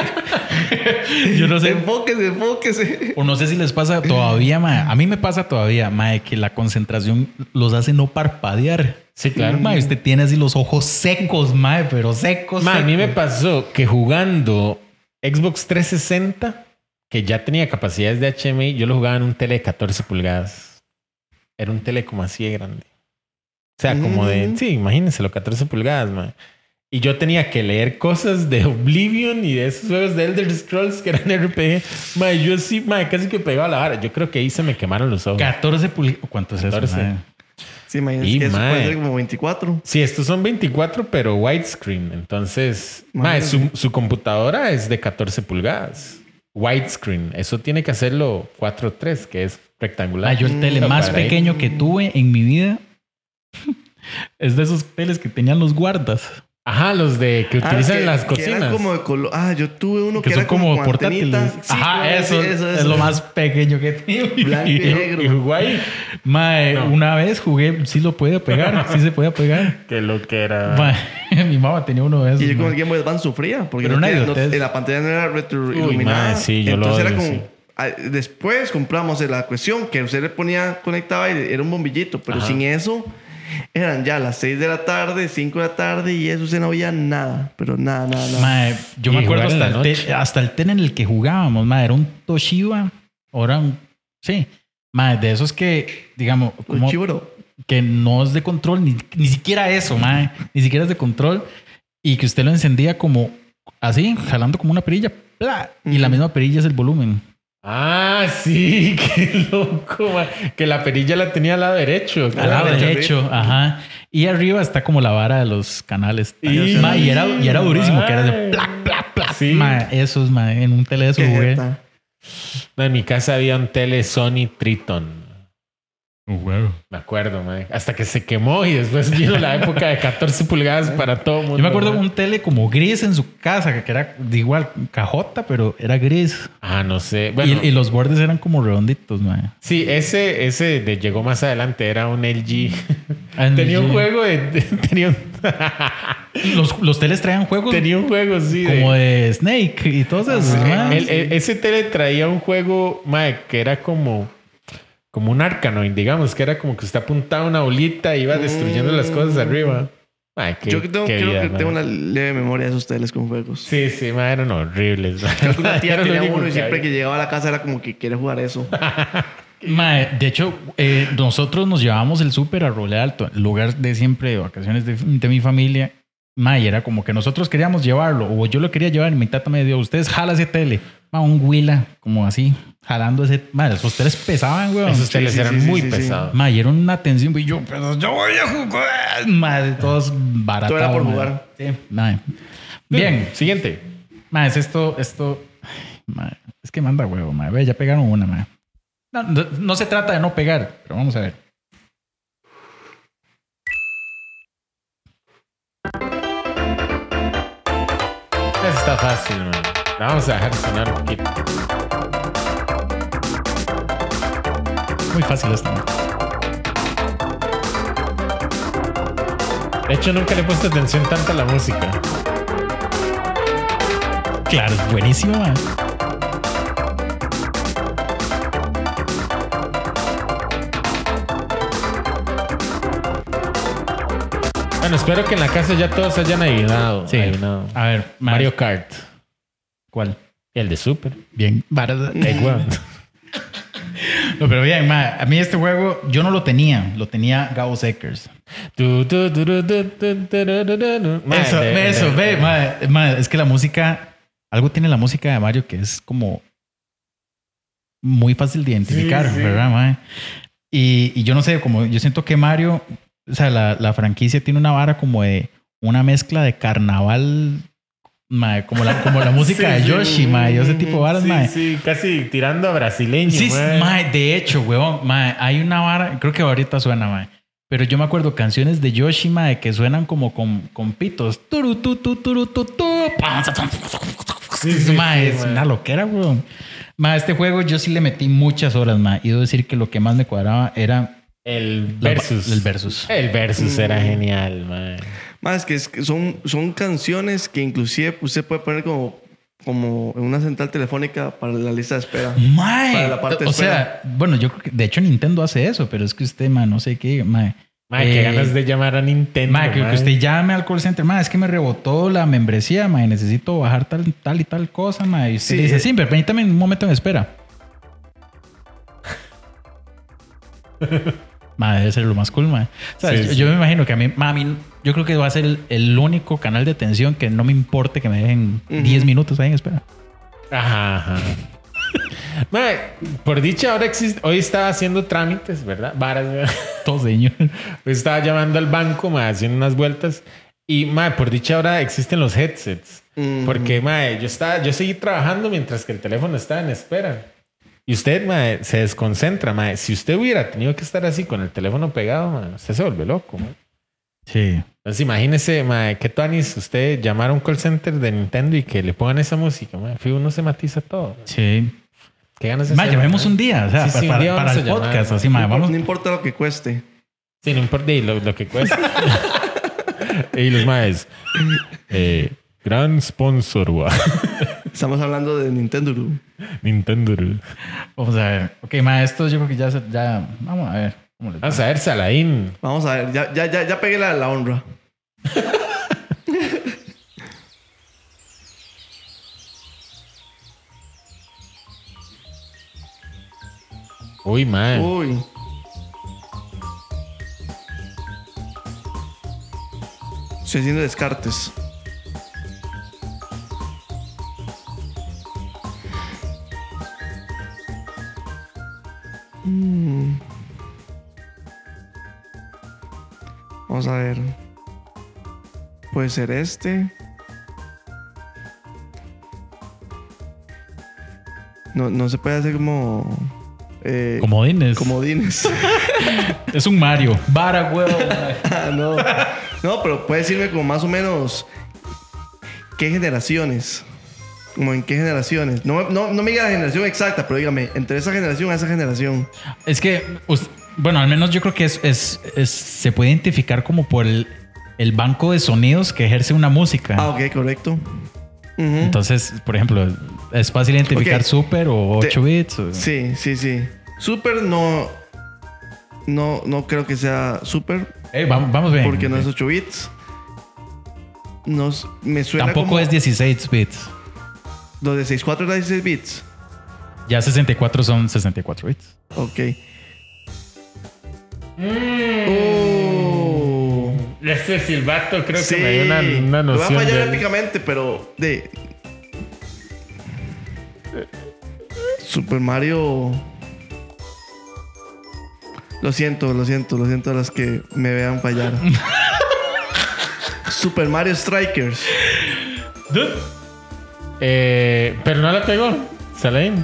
yo no sé. Enfóquese. O no sé si les pasa todavía, mae. A mí me pasa todavía, mae, que la concentración los hace no parpadear. Sí, claro. Mae, usted tiene así los ojos secos, mae, pero secos. Ma, a mí me secos. pasó que jugando Xbox 360, que ya tenía capacidades de HDMI, yo lo jugaba en un tele de 14 pulgadas. Era un tele como así de grande. O sea, como de... Sí, imagínense, los 14 pulgadas, man. Y yo tenía que leer cosas de Oblivion y de esos juegos de Elder Scrolls que eran RPG. Ma, yo sí, ma, casi que pegaba la vara. Yo creo que ahí se me quemaron los ojos. 14 pulgadas. ¿Cuánto es 14. eso, mae? Sí, imagínate Y, que eso mae. puede ser como 24. Sí, estos son 24, pero widescreen. Entonces, ma, su computadora es de 14 pulgadas. Widescreen. Eso tiene que hacerlo 4:3, que es rectangular. Ah, yo el tele Lo más cuadradito. pequeño que tuve en mi vida es de esos teles que tenían los guardas. Ajá, los de que utilizan en las Que eran cocinas. como de color. Ah, yo tuve uno que, Que son era como como portátiles. portátiles. Ajá, eso es lo más pequeño que he tenido. Blanco y negro. Y jugó ahí. Mae, No. una vez jugué, sí lo podía pegar, sí se podía pegar. Que lo que era. Mae, mi mamá tenía uno de esos. Y yo con mae. el Game Boy Advance sufría. Porque Pero no una tenía- idiotez. la pantalla no era retroiluminada. mae, sí, yo lo Entonces era odio, como... sí. Después compramos la cuestión que usted le ponía, conectaba y era un bombillito. Pero Ajá. sin eso... Eran ya las 6 de la tarde, 5 de la tarde y eso usted no veía nada. Pero nada. Mae, yo Y me acuerdo jugar en hasta la hasta el tele en el que jugábamos, mae, era un Toshiba. Ahora un... Sí. Mae, de esos que, digamos, como Chiboro. que no es de control, ni siquiera eso, mae. Ni siquiera es de control. Y que usted lo encendía como así, jalando como una perilla. ¡Pla! Y la misma perilla es el volumen. Ah, sí, qué loco, ma. Que la perilla la tenía al lado derecho. Al lado derecho, ajá. Y arriba está como la vara de los canales. Ma, y era durísimo, que era de plac, plac, plac. Sí. Ma, esos, ma, en un tele de eso Qué jugué. jeta. No, en mi casa había un tele Sony Triton. Huevo. Me acuerdo, ma. Hasta que se quemó y después vino la época de 14 pulgadas para todo el mundo. Yo me acuerdo ma. un tele como gris en su casa, que era de igual cajota, pero era gris. Ah, no sé. Bueno, Y los bordes eran como redonditos, ma. sí, ese llegó más adelante. Era un LG. Ah, un Tenía un LG. juego tenía Los teles traían juegos tenía un juego, sí. como de Snake y todos esos. ma. Ese tele traía un juego, ma, que era como un Arkanoid, digamos, que era como que usted apuntaba una bolita y iba destruyendo las cosas arriba. Ma, qué, Yo creo qué vida, que ma. tengo una leve memoria de esos teles con juegos. Sí, sí, ma, eran horribles. ma. Creo que una tía Era lo tenía único uno y que siempre había. que llegaba a la casa era como que quiere jugar eso. Ma, de hecho, nosotros nos llevábamos el súper a Role Alto, el lugar de siempre de vacaciones de mi familia. Ma, y era como que nosotros queríamos llevarlo, o yo lo quería llevar y mi tata me dijo, ustedes jala ese tele. Ma, un Huila, como así, jalando ese. Ma, esos teles pesaban, weón. Esos teles sí, eran sí, muy sí, sí. pesados. Ma, y era una tensión, y yo, pero yo voy a jugar. Ma, de todos baratados. Todo era por ma. jugar. Sí, ma. Bien. Siguiente. Ma, es esto. Ay, ma, es que manda huevo, ma. Ve, ya pegaron una, ma. No se trata de no pegar, pero vamos a ver. Eso está fácil, man. La vamos a dejar sonar un poquito. Muy fácil esto. ma. De hecho, nunca le he puesto atención tanto a la música. Claro, es buenísimo, ma. Bueno, espero que en la casa ya todos hayan adivinado. Sí. adivinado. A ver, ma, Mario Kart. ¿cuál? Y el de Super. Bien, barato. Igual. No, pero bien, ma, a mí este juego yo no lo tenía Gabo Eckers. Eso, ve, ma, es que la música, algo tiene la música de Mario que es como muy fácil de identificar, Sí, sí. ¿verdad, ma? Y yo no sé, como yo siento que Mario, o sea, la franquicia tiene una vara como de una mezcla de carnaval, ma, como la música de Yoshi, ma, y ese tipo de varas, ma. Sí, casi tirando a brasileño. Sí, mae. mae, de hecho, weón, mae, hay una vara, creo que ahorita suena, mae. Pero yo me acuerdo canciones de Yoshi, mae, que suenan como con pitos. Turu, tu, tu, turu, tu, tu, pam, pam, Sí, mae, sí, es mae. una loquera, weón. Mae, este juego yo sí le metí muchas horas, mae. Y debo decir que lo que más me cuadraba era El la- versus. el versus. El versus era genial, man. Más que son canciones que inclusive usted puede poner como en una central telefónica para la lista de espera. Mae, Para la parte de o sea, bueno, yo creo que de hecho Nintendo hace eso, pero es que usted, mae, no sé qué, mae. Man, qué ganas de llamar a Nintendo. Mae, que man. usted llame al call center, mae, es que me rebotó la membresía, mae, necesito bajar tal y tal cosa, mae. Y usted Sí, le dice, sí, pero permítame un momento en espera. Mae, debe ser lo más cool, mae. O sea, Sí, yo me imagino que a mí, yo creo que va a ser el único canal de atención que no me importe que me dejen 10 minutos ahí en espera. Ajá. Man, por dicha, ahora existe. Hoy estaba haciendo trámites, ¿verdad? Varas, ¿verdad? Todo señor. Hoy estaba llamando al banco, man, haciendo unas vueltas. Y, man, por dicha, ahora existen los headsets. Porque, man, yo seguí trabajando mientras que el teléfono estaba en espera. Y usted, man, se desconcentra, man. Si usted hubiera tenido que estar así con el teléfono pegado, man, usted se vuelve loco, man. Sí. Entonces imagínese, mae, que tuanis usted llamar a un call center de Nintendo y que le pongan esa música, mae. Fijo, uno se matiza todo. Sí. ¿Qué ganas de Mae, hacer, llamemos mae? un día, o sea, Sí, sí, un día para vamos el a llamar, podcast, mae. así, mae, vamos. No importa lo que cueste. Sí, no importa y lo que cuesta. Y los maes. Gran sponsor, guau. Estamos hablando de Nintendo. Nintendo. Vamos a ver. Ok, mae, esto yo creo que ya vamos a ver. ¿Cómo les va? Vamos a ver, Saladín. Vamos a ver, ya pegué la honra. Uy, mae. Uy. Estoy haciendo descartes. Vamos a ver. Puede ser este. No se puede hacer como... Comodines. comodines. Es un Mario. Vara, huevo. No. No, pero puede decirme como más o menos... ¿Qué generaciones? Como en qué generaciones. No me diga la generación exacta, pero dígame, entre esa generación a esa generación. Es que, bueno, al menos yo creo que se puede identificar como por el banco de sonidos que ejerce una música. Ah, ok, correcto. Ujú. Entonces, por ejemplo, es fácil identificar Ok. Super o 8 bits. Sí. Super no creo que sea Super, Vamos bien. porque no es 8 bits. Me suena Tampoco como es 16 bits. los de 64 era 16 bits. Ya 64 son 64 bits. Ok. Este silbato creo Sí. que me dio una Lo voy a noción fallar de... épicamente, pero Super Mario. Lo siento a las que me vean fallar. Super Mario Strikers. Pero no la pegó. Salaim.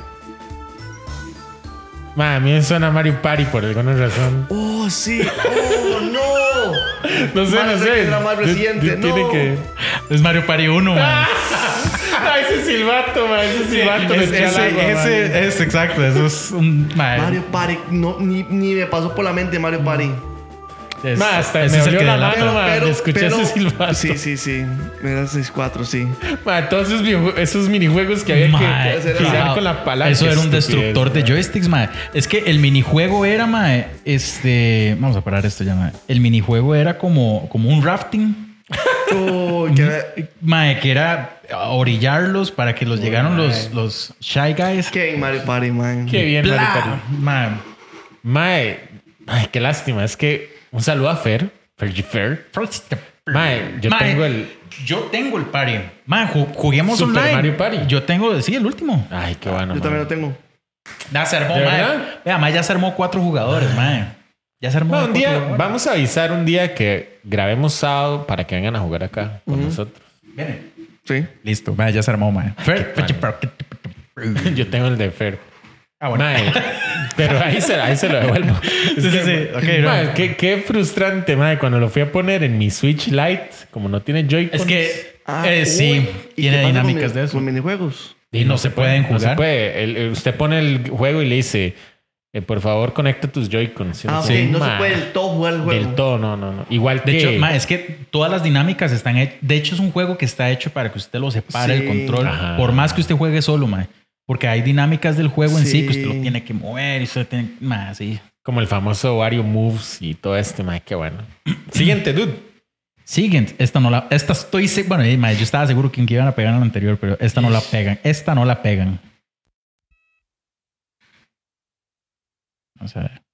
Ma, a mí me suena Mario Party por alguna razón. Oh, sí. Oh, no. No sé, Mario no sé. era más reciente. Tiene No. que... Es Mario Party 1, man. Ese silbato, ma. Ese silbato. me eché al agua, ma. es exacto. Eso es un... Mario Party. No, ni me pasó por la mente Mario Party. Ma, hasta ese me es el dolió que la delata. mano, ma. Escuché ese silbato. Sí. Era 64, sí. Ma, todos esos minijuegos que había Mae, que girar con la palanca. Eso era un Estupidez, destructor de ma. joysticks, mae. Es que el minijuego era, mae, vamos a parar esto ya, mae. El minijuego era como un rafting, Oh, mae, que era orillarlos para que los llegaran los Shy Guys. qué en Mario Party, man. Qué bien, Mario Party. Mae. Mae, ay, qué lástima. Es que un saludo a Fer. Mae, yo Mae, tengo el... Yo tengo el party. Mae, juguemos Super online. Mario Party. Yo tengo, sí, el último. Ay, qué bueno. Yo también lo tengo. Ya se armó, ¿De mae. verdad? Vea, mae, ya se armó 4 jugadores, mae. Ya se armó. No, un 4 día, jugadores. vamos a avisar un día que grabemos sábado para que vengan a jugar acá con nosotros. Viene. Sí. Listo, mae, ya se armó, mae. Yo tengo el de Fer. Ah, bueno. Mae, pero ahí se lo devuelvo. Es Sí, que, sí. Ok, mae, no. qué frustrante, mae, cuando lo fui a poner en mi Switch Lite, como no tiene Joy-Con. Es que Uy. sí, ¿Y tiene qué pasa dinámicas con de eso. Con minijuegos. y no se pueden No se jugar. puede. Usted pone el juego y le dice, por favor, conecta tus Joy-Con. ¿Sí? Ah, ok. Sí, No se mae, puede del todo jugar el juego. Del todo, no. Igual De que... hecho, mae, es que todas las dinámicas están de hecho, es un juego que está hecho para que usted lo separe Sí. el control. Ajá. Por más que usted juegue solo, mae. Porque hay dinámicas del juego en sí que Sí. usted lo tiene que mover y usted tiene... Mae, sí. Como el famoso Wario Moves y todo mae, qué bueno. Siguiente, dude. Siguiente. Esta estoy... Bueno, mae, yo estaba seguro que iban a pegar en la anterior, pero esta no la pegan. Esta no la pegan. Vamos a ver.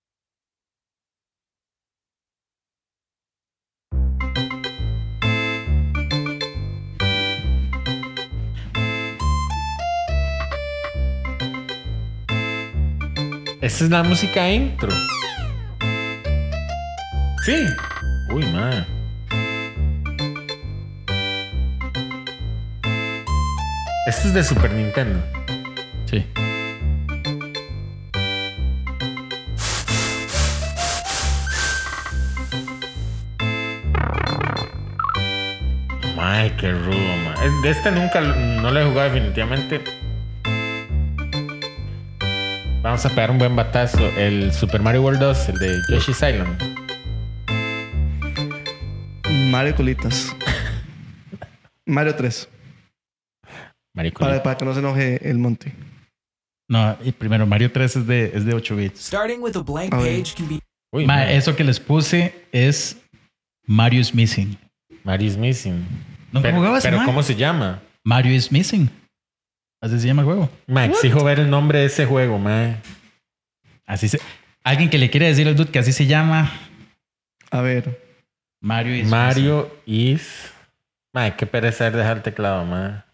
Esa es la música intro. Sí. Uy, man. Esto es de Super Nintendo. Sí. Ay, qué rudo, man. De este nunca no lo he jugado definitivamente. Vamos a pegar un buen batazo. El Super Mario World 2, el de Yoshi's Island. Mario Colitas. Mario 3. Mario Kart. Para que no se enoje el monte. No, y primero, Mario 3 es de 8 bits. Starting with a blank A ver. page can be Uy, Mae, man. eso que les puse es Mario is Missing. Mario is Missing. ¿Nunca jugabas, Pero mae? ¿cómo se llama? Mario is Missing. Así se llama el juego. Man, exijo ver el nombre de ese juego, man. Así se... Alguien que le quiere decir al dude que así se llama A ver. Mario is Mario is... Man, qué pereza dejar el teclado, man.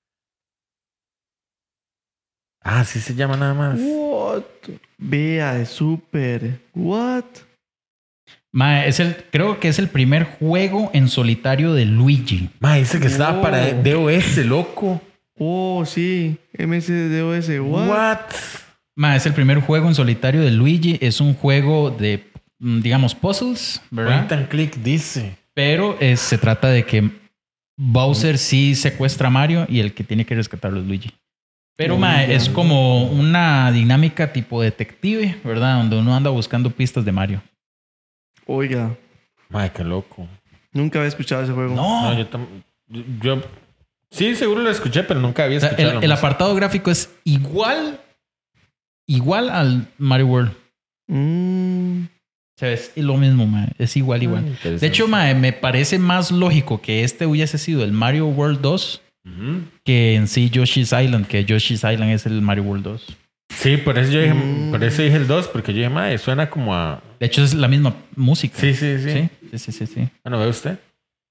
Ah, sí se llama nada más. What? Vea, de Super. What? Mae, creo que es el primer juego en solitario de Luigi. Ma, ese que estaba para DOS, loco. Oh, sí. MSDOS. What? Mae, es el primer juego en solitario de Luigi. Es un juego de, digamos, puzzles, ¿verdad? Point and click dice. Pero se trata de que Bowser sí secuestra a Mario y el que tiene que rescatarlo es Luigi. Pero mae, es como una dinámica tipo detective, ¿verdad? Donde uno anda buscando pistas de Mario. Oiga, Ma, qué loco. nunca había escuchado ese juego. No. No, yo sí, seguro lo escuché, pero nunca había O sea, escuchado. el apartado gráfico es igual al Mario World. O sea, es lo mismo, mae. Es igual. De hecho, mae, me parece más lógico que este hubiese sido el Mario World 2 que en sí Yoshi's Island, que Yoshi's Island es el Mario World 2. Sí, por eso yo dije, por eso dije el 2, porque yo dije, ma, suena como a... De hecho, es la misma música. Sí. Sí. Bueno, ¿ve usted?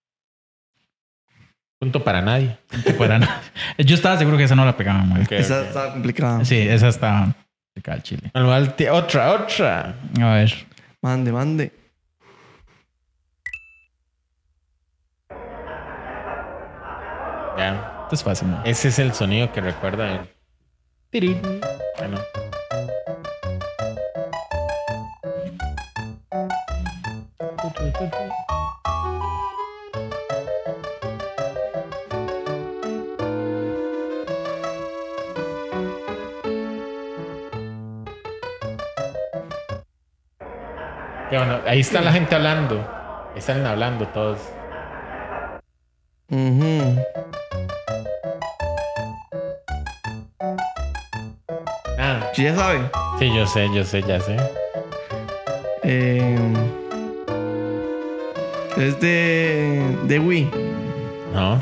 Punto para nadie. Yo estaba seguro que esa no la pegaban, mae. Esa estaba complicada. Sí, esa está complicada al chile. Bueno, otra. A ver. Mande. Ya. Esto es fácil, mae. Ese es el sonido que recuerda el... Tirín. Bueno. Ya, bueno, ahí está la gente hablando. Ahí están hablando todos. Ah, ¿Sí ya sabe? sí, yo sé, ya sé. Es de Wii. No.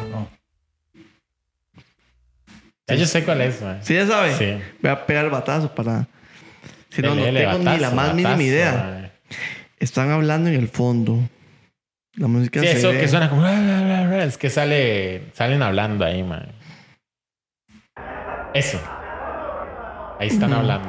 Ya yo sé cuál es, man. ¿Sí ya sabe? Sí. Voy a pegar el batazo para... Si no, no Dele, tengo ni la más mínima idea. man. Están hablando en el fondo. La música Sí, se eso ve. que suena como... Es que salen hablando ahí, man. Eso. Ahí están hablando.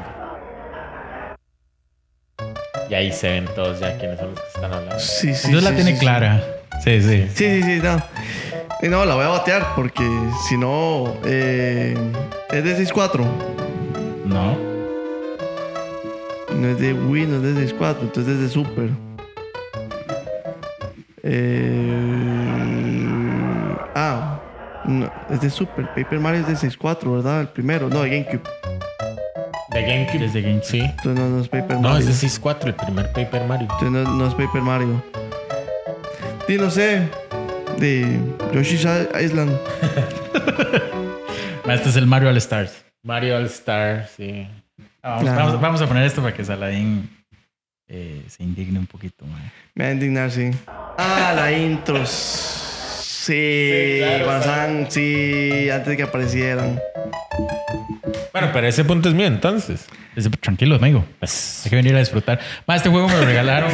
Y ahí se ven todos ya quiénes son los que están hablando. Sí. Dios la tiene clara. Sí. Sí, no. Y no, la voy a batear porque si no... es de 6.4. No. No es de Wii, no es de 6.4. Entonces es de Super. No, es de Super. Paper Mario es de 6.4, ¿verdad? El primero. No, de GameCube. ¿De GameCube? Desde GameCube. Sí. Entonces no es Paper No, Mario. es de 6.4, el primer Paper Mario. Entonces no es Paper Mario. Y no sé. De Yoshi's Island. Este es el Mario All Stars. Mario All Star, sí. Vamos a poner esto para que Saladín se indigne un poquito, mae. Me va a indignar, sí. La intro. Sí, claro, Guasán, sí, antes de que aparecieran. Bueno, pero ese punto es mío, entonces. Tranquilo, amigo. Pues, Hay que venir a disfrutar. Más, este juego me lo regalaron.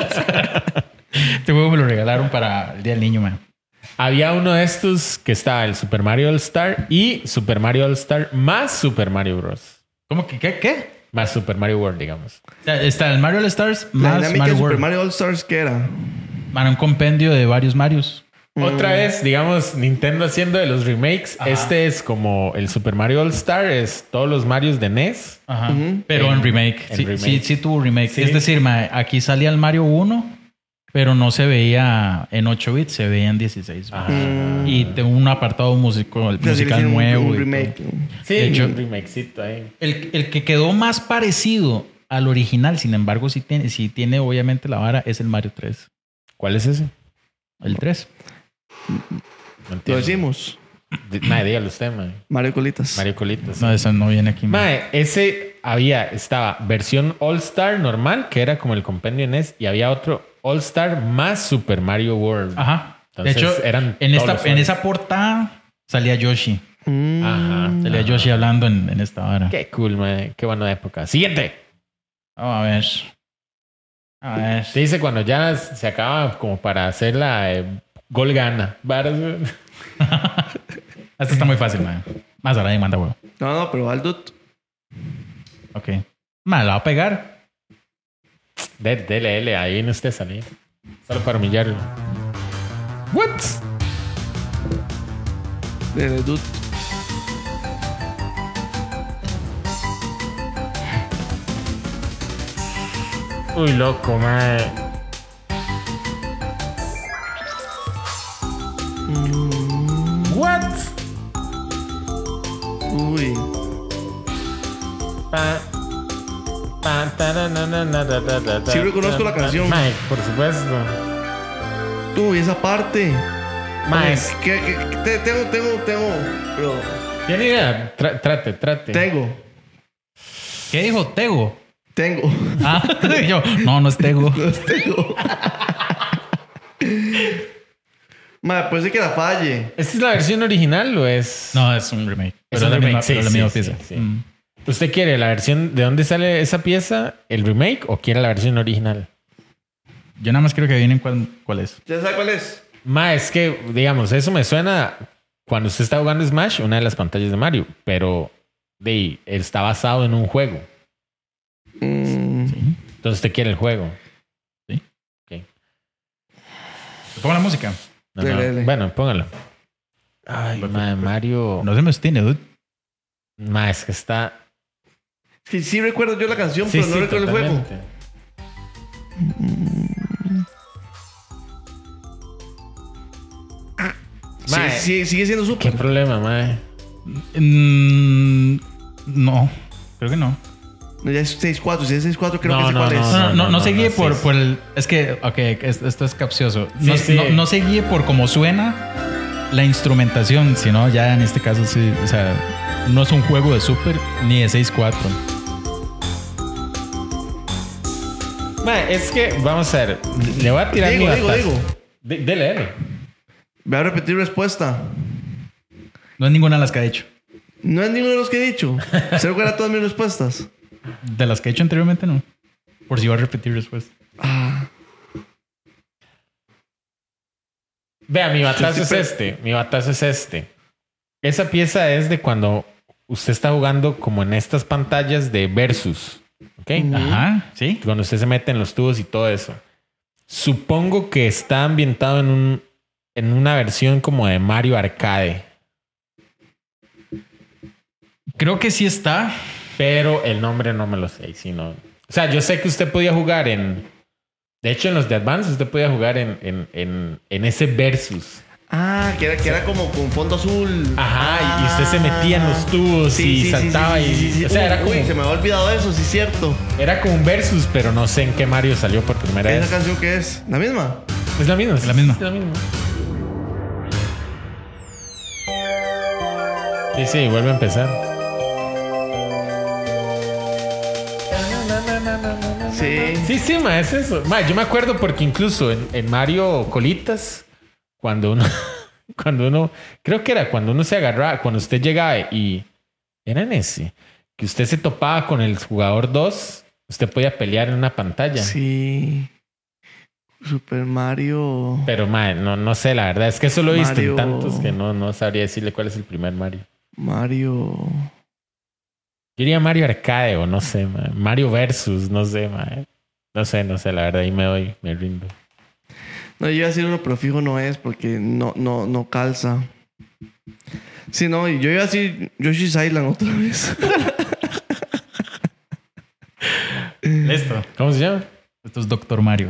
Este juego me lo regalaron para el Día del Niño, man. había uno de estos que estaba el Super Mario All Star y Super Mario All Star más Super Mario Bros. ¿Cómo que qué? Más Super Mario World, digamos. O sea, está el Mario All Stars La más dinámica Mario de Super World. Mario All Stars, ¿qué era? Man, un compendio de varios Marios. Otra vez, digamos, Nintendo haciendo de los remakes. Ajá. Este es como el Super Mario All Star, es todos los Marios de NES. Ajá. Pero en remake. en Sí, remake. sí tuvo remake. Sí. Es decir, ma, aquí salía el Mario 1, pero no se veía en 8 bits, se veía en 16. ma. Y tengo un apartado musical nuevo. Un y remake. todo. Sí, De hecho, un remakecito ahí. El que quedó más parecido al original, sin embargo, sí tiene obviamente la vara, es el Mario 3. ¿Cuál es ese? El 3. No Lo entiendo. decimos. Mae, dígalo usted, mae. Mario Colitas. Mario Colitas. No, eso no viene aquí. ma. Mae, ese estaba versión All Star normal, que era como el compendio en NES, y había otro All Star más Super Mario World. Ajá. Entonces, de hecho, eran en todos los esa portada salía Yoshi. Ajá. Salía Yoshi hablando en esta vara. Qué cool, mae. Qué buena época. Siguiente. Vamos a ver. A ver. Se dice cuando ya se acaba como para hacer la gol gana. Varas, güey. Esta está muy fácil, man. Más ahora ahí manda huevo. No, pero Aldut. Ok. Man, la va a pegar. Dele, ahí viene usted a salir. Solo para humillarlo. What? Dele, dude. Uy, loco, mae. What? Uy. Sí reconozco la canción. Mae, por supuesto. Uy, esa parte. Mae, Tengo, bro. ¿tiene idea? Trate. Tengo. ¿Qué dijo Tego? Tengo. Ah, yo, no es Tego. No tengo. Madre, puede ser que la falle. ¿Esta es la versión original o es...? No, es un remake. Es Pero un es remake, la misma pieza. sí. ¿Usted quiere la versión de dónde sale esa pieza, el remake, o quiere la versión original? Yo nada más quiero que adivinen cuál es. ¿Ya sabe cuál es? Ma, es que, digamos, eso me suena cuando usted está jugando Smash, una de las pantallas de Mario, pero está basado en un juego. Sí. Entonces usted quiere el juego. Sí. Ok. Pongo la música. No. Dele. Bueno, póngalo. Ay, ma, Mario... No se me obstine, dude. Ma, es que está... Sí recuerdo yo la canción, pero no recuerdo el juego. totalmente. Mae, Sí, sigue siendo ¿Qué súper. problema, mae? No, creo que no. No, ya es 6-4. Si es 6-4, creo que sé cuál es. No se guíe sí, por, sí. por el... Es que, ok, esto es capcioso. No, Sí. no se guíe por cómo suena la instrumentación, sino ya en este caso sí, o sea, no es un juego de Super ni de 6-4. Mae, es que, vamos a ver, le voy a tirar mi batazo. Digo. Dele. Voy a repetir respuesta. No es ninguna de las que ha dicho. No es ninguno de los que he dicho. ¿Se recuerda todas mis respuestas? De las que he hecho anteriormente, no. Por si va a repetir después. Vea, mi batazo es este. Esa pieza es de cuando usted está jugando como en estas pantallas de Versus. ¿Ok? Ajá, sí. Cuando usted se mete en los tubos y todo eso. Supongo que está ambientado en una versión como de Mario Arcade. Creo que sí está. Pero el nombre no me lo sé. O sea, yo sé que usted podía jugar en... De hecho, en los de Advance usted podía jugar en ese Versus. Que era como con fondo azul. Ajá, y usted se metía en los tubos y saltaba sí. O sea, era como... se me había olvidado eso, sí es cierto. Era como un Versus, pero no sé en qué Mario salió por primera ¿Esa vez. canción qué es? ¿La misma? Es la misma. Es la misma. Es la misma. Sí, vuelve a empezar. Sí, ma, es eso. Ma, yo me acuerdo porque incluso en Mario Colitas, cuando uno, creo que era cuando uno se agarraba, cuando usted llegaba y era en ese, que usted se topaba con el jugador 2, usted podía pelear en una pantalla. Sí. Super Mario. Pero, ma, no sé, la verdad es que eso lo he visto en Mario. tantos que no sabría decirle cuál es el primer Mario. Yo diría Mario Arcade o no sé, ma. Mario Versus, no sé, ma. No sé, la verdad, ahí me rindo. No, yo iba a decir uno, pero fijo no es porque no calza. Sí, no, y yo iba a decir Yoshi's Island otra vez. Listo. ¿Cómo se llama? Esto es Doctor Mario.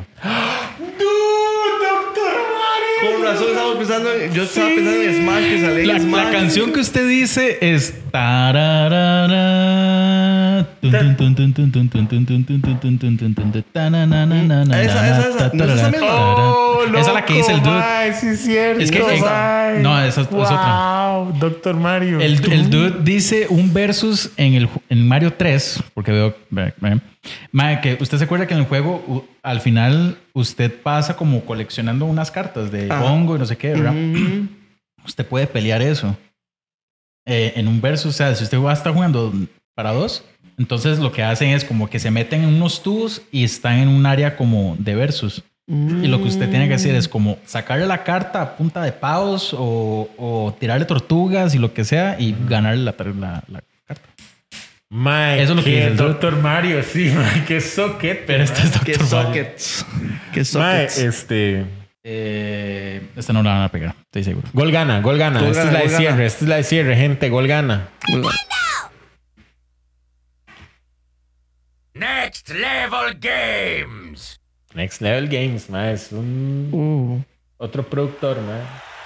Con razón estaba pensando yo estaba pensando en Smash, que sale en Smash. La canción que usted dice es tararara, Esa. ¿No es esa misma? Esa es la que dice el dude. Mae, sí es cierto. Es que no, esa es otra. Wow, Doctor Mario. El dude dice un versus en Mario 3, porque veo que usted se acuerda que en el juego al final usted pasa como coleccionando unas cartas de hongo y no sé qué, ¿verdad? Usted puede pelear eso en un versus. O sea, si usted va a estar jugando para dos, entonces lo que hacen es como que se meten en unos tubos y están en un área como de versus. Y lo que usted tiene que hacer es como sacarle la carta a punta de pavos o tirarle tortugas y lo que sea y ganarle la carta. Mae, Eso es lo que que dice el Dr. Mario, sí, mae, qué socket. Pero este es ¿Qué Dr. Mario. sockets? ¿Qué Mae, sockets? Esta no la van a pegar, estoy seguro. Gol gana. Gol Esta es gana, la de gol cierre, gana. esta es la de cierre, gente. Gol gana. Next Level Games. Next Level Games, mae, es un otro productor, mae.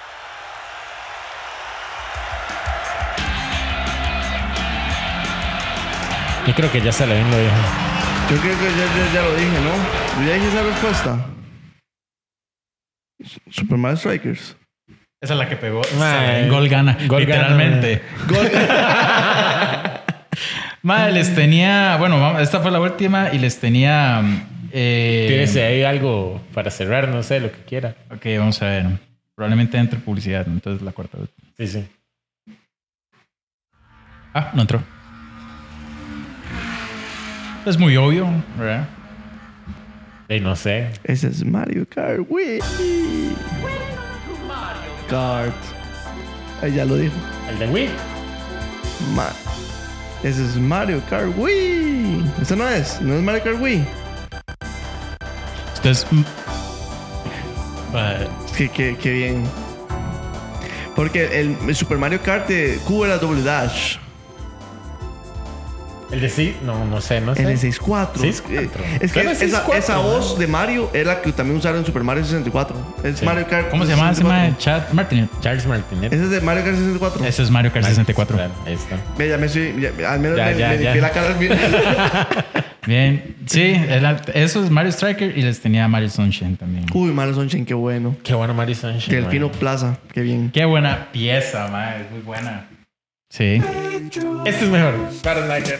Yo creo que ya se lo dijo. Yo creo que ya lo dije, ¿no? Yo ya dije esa respuesta. Super Mario Strikers. Esa es la que pegó. Mae, Gol gana, gol literalmente. Mae, les tenía... Bueno, esta fue la última y les tenía... Tienes ahí algo para cerrar, no sé, lo que quiera. Ok, vamos a ver. Probablemente entre publicidad, entonces la cuarta. Sí, sí. Ah, no entró. Es muy obvio, ¿verdad? No sé. Ese es Mario Kart Wii. Kart. Ahí ya lo dijo. El de Wii. Ese es Mario Kart Wii. Ese no es Mario Kart Wii. Entonces... Qué bien. Porque el Super Mario Kart de Q era Double Dash. El de sí, no sé. El de 6-4. 6-4. Es que Claro, 6-4, esa voz de Mario era la que también usaron en Super Mario 64. Es Sí. Mario Kart. ¿Cómo se llama ese 64. mae? Chad Martinet. Charles Martinet. Ese es de Mario Kart 64. Ese es Mario Kart 64. Claro, ahí está. Ve, ya me estoy. Al menos Ya, me limpié ya. la cara al final. Bien. Sí, eso es Mario Striker y les tenía Mario Sunshine también. Uy, Mario Sunshine, qué bueno. Qué bueno Mario Sunshine. Delfino man. Plaza, qué bien. Qué buena pieza, mae. Es muy buena. Sí. Este es mejor. Para Sniper.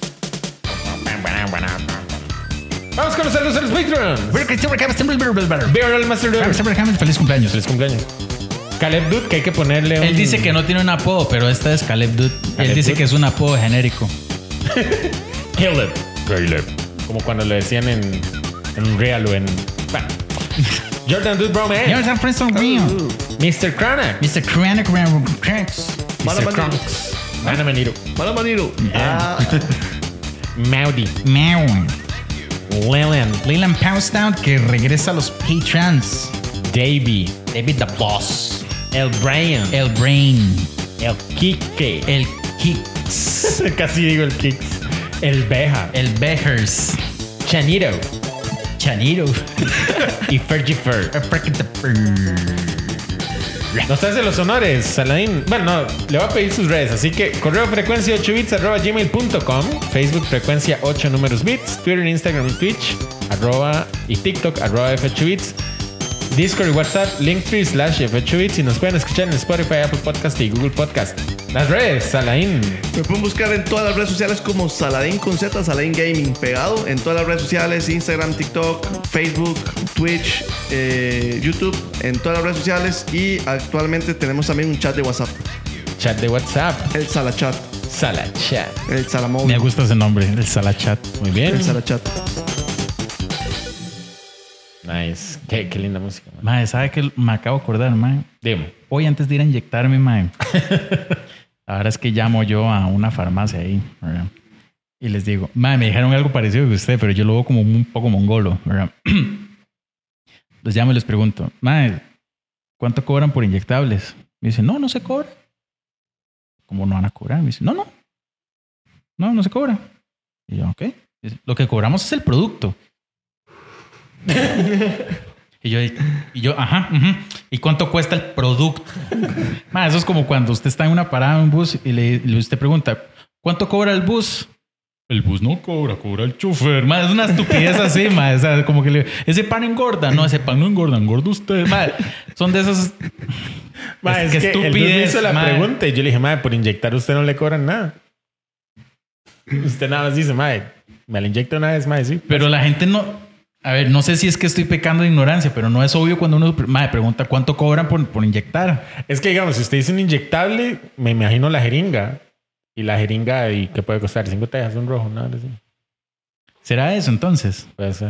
Vamos con los saludos a los Patreons. Bear Master Dude. Feliz cumpleaños. Feliz cumpleaños. Caleb Dude, que hay que ponerle un... Él dice que no tiene un apodo, pero esta es Caleb Dude. Caleb Él dice Dude. que es un apodo genérico. Caleb. Como cuando lo decían en Real o en... Bueno. Jordan Dude Bro Man. San Francisco Rio. Mr. Chronic. Mr. Chronic Cracks. Mala Mr. Maniro. Chronix. Mana Maniro. Mala Maniro. Ah, Maudi. Meow. Leland. Leland Poundstown que regresa a los Patrons. Davey. David the Boss. El Brian. El Brain. El Kike. El Kicks. Casi digo el Kicks. El Beja. El Behers. Chanito. Chaniro. Y Fergifer. Nos hace los honores, Saladín. Bueno, no, le voy a pedir sus redes. Así que correo frecuencia 8bits@gmail.com, Facebook frecuencia 8 números bits, Twitter, Instagram y Twitch y TikTok @f8bits, Discord y WhatsApp linktree/f8bits y nos pueden escuchar en Spotify, Apple Podcast y Google Podcast. Las redes, Saladín. me pueden buscar en todas las redes sociales como Saladín con Z, Saladín Gaming, pegado en todas las redes sociales, Instagram, TikTok, Facebook, Twitch, YouTube, en todas las redes sociales y actualmente tenemos también un chat de WhatsApp, Chat de WhatsApp. el Salachat, Salachat. el Salamóvil, Me gusta ese nombre, el Salachat. Muy bien. el Salachat. Nice. Qué linda música, man. Mae, ¿sabe qué me acabo de acordar, mae? Dime. Hoy antes de ir a inyectarme, mae. La verdad es que llamo yo a una farmacia ahí, ¿verdad? Y les digo, mae, me dijeron algo parecido que usted, pero yo lo veo como un poco mongolo, ¿verdad? Los llamo y les pregunto, mae, ¿cuánto cobran por inyectables? Me dicen, no se cobra. ¿Cómo no van a cobrar? Me dicen, no se cobra. Y yo, ok. Dice, lo que cobramos es el producto. Y yo, ajá. ¿Y cuánto cuesta el producto? Ma, eso es como cuando usted está en una parada en un bus y usted pregunta, ¿cuánto cobra el bus? El bus no cobra el chofer. Ma, es una estupidez así, ma. O sea, como que ese pan engorda. No, ese pan no engorda usted. Ma, son de esos... Ma, es que el dude me hizo la ma. pregunta y yo le dije, madre, por inyectar usted no le cobran nada. Usted nada más dice, madre, me la inyecta una vez, madre, sí. Pero la gente no... A ver, no sé si es que estoy pecando de ignorancia, pero no es obvio cuando uno me pregunta cuánto cobran por inyectar. Es que, digamos, si usted dice un inyectable, me imagino la jeringa. Y la jeringa, ¿y qué puede costar? 5 tejas, un rojo, nada así. ¿Será eso entonces? Puede ser.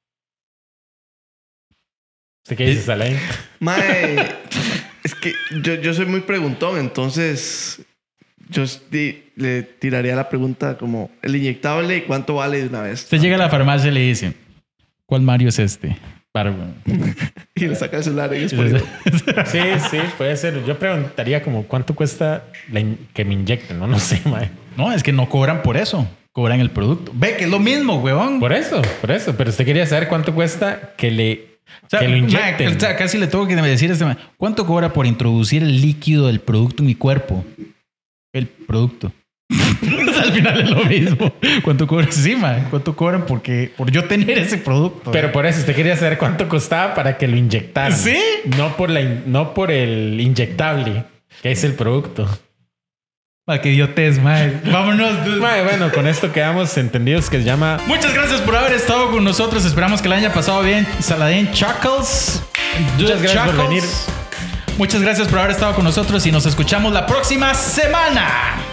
¿Usted qué dice, Saladín? Mae, es que yo soy muy preguntón, entonces yo le tiraría la pregunta como el inyectable y cuánto vale de una vez. Usted llega a la farmacia y le dice, ¿cuál Mario es este? Y le saca el celular y Sí, puede ser. Yo preguntaría como cuánto cuesta que me inyecten, no sé, mae. No, es que no cobran por eso. Cobran el producto. Ve que es lo mismo, huevón. Por eso. Pero usted quería saber cuánto cuesta que lo inyecten. O sea, casi le tengo que decir a este man, ¿cuánto cobra por introducir el líquido del producto en mi cuerpo? El producto. Al final es lo mismo. ¿Cuánto cobran? Sí, man. ¿Cuánto cobran por yo tener ese producto? Pero por eso usted quería saber cuánto costaba para que lo inyectaran. ¿Sí? No por el inyectable, que es el producto. Qué idiotez, man. Vámonos, dude. Bueno, con esto quedamos entendidos que se llama... Muchas gracias por haber estado con nosotros. Esperamos que la haya pasado bien. Saladin Chuckles. Muchas gracias por venir. Muchas gracias por haber estado con nosotros y nos escuchamos la próxima semana.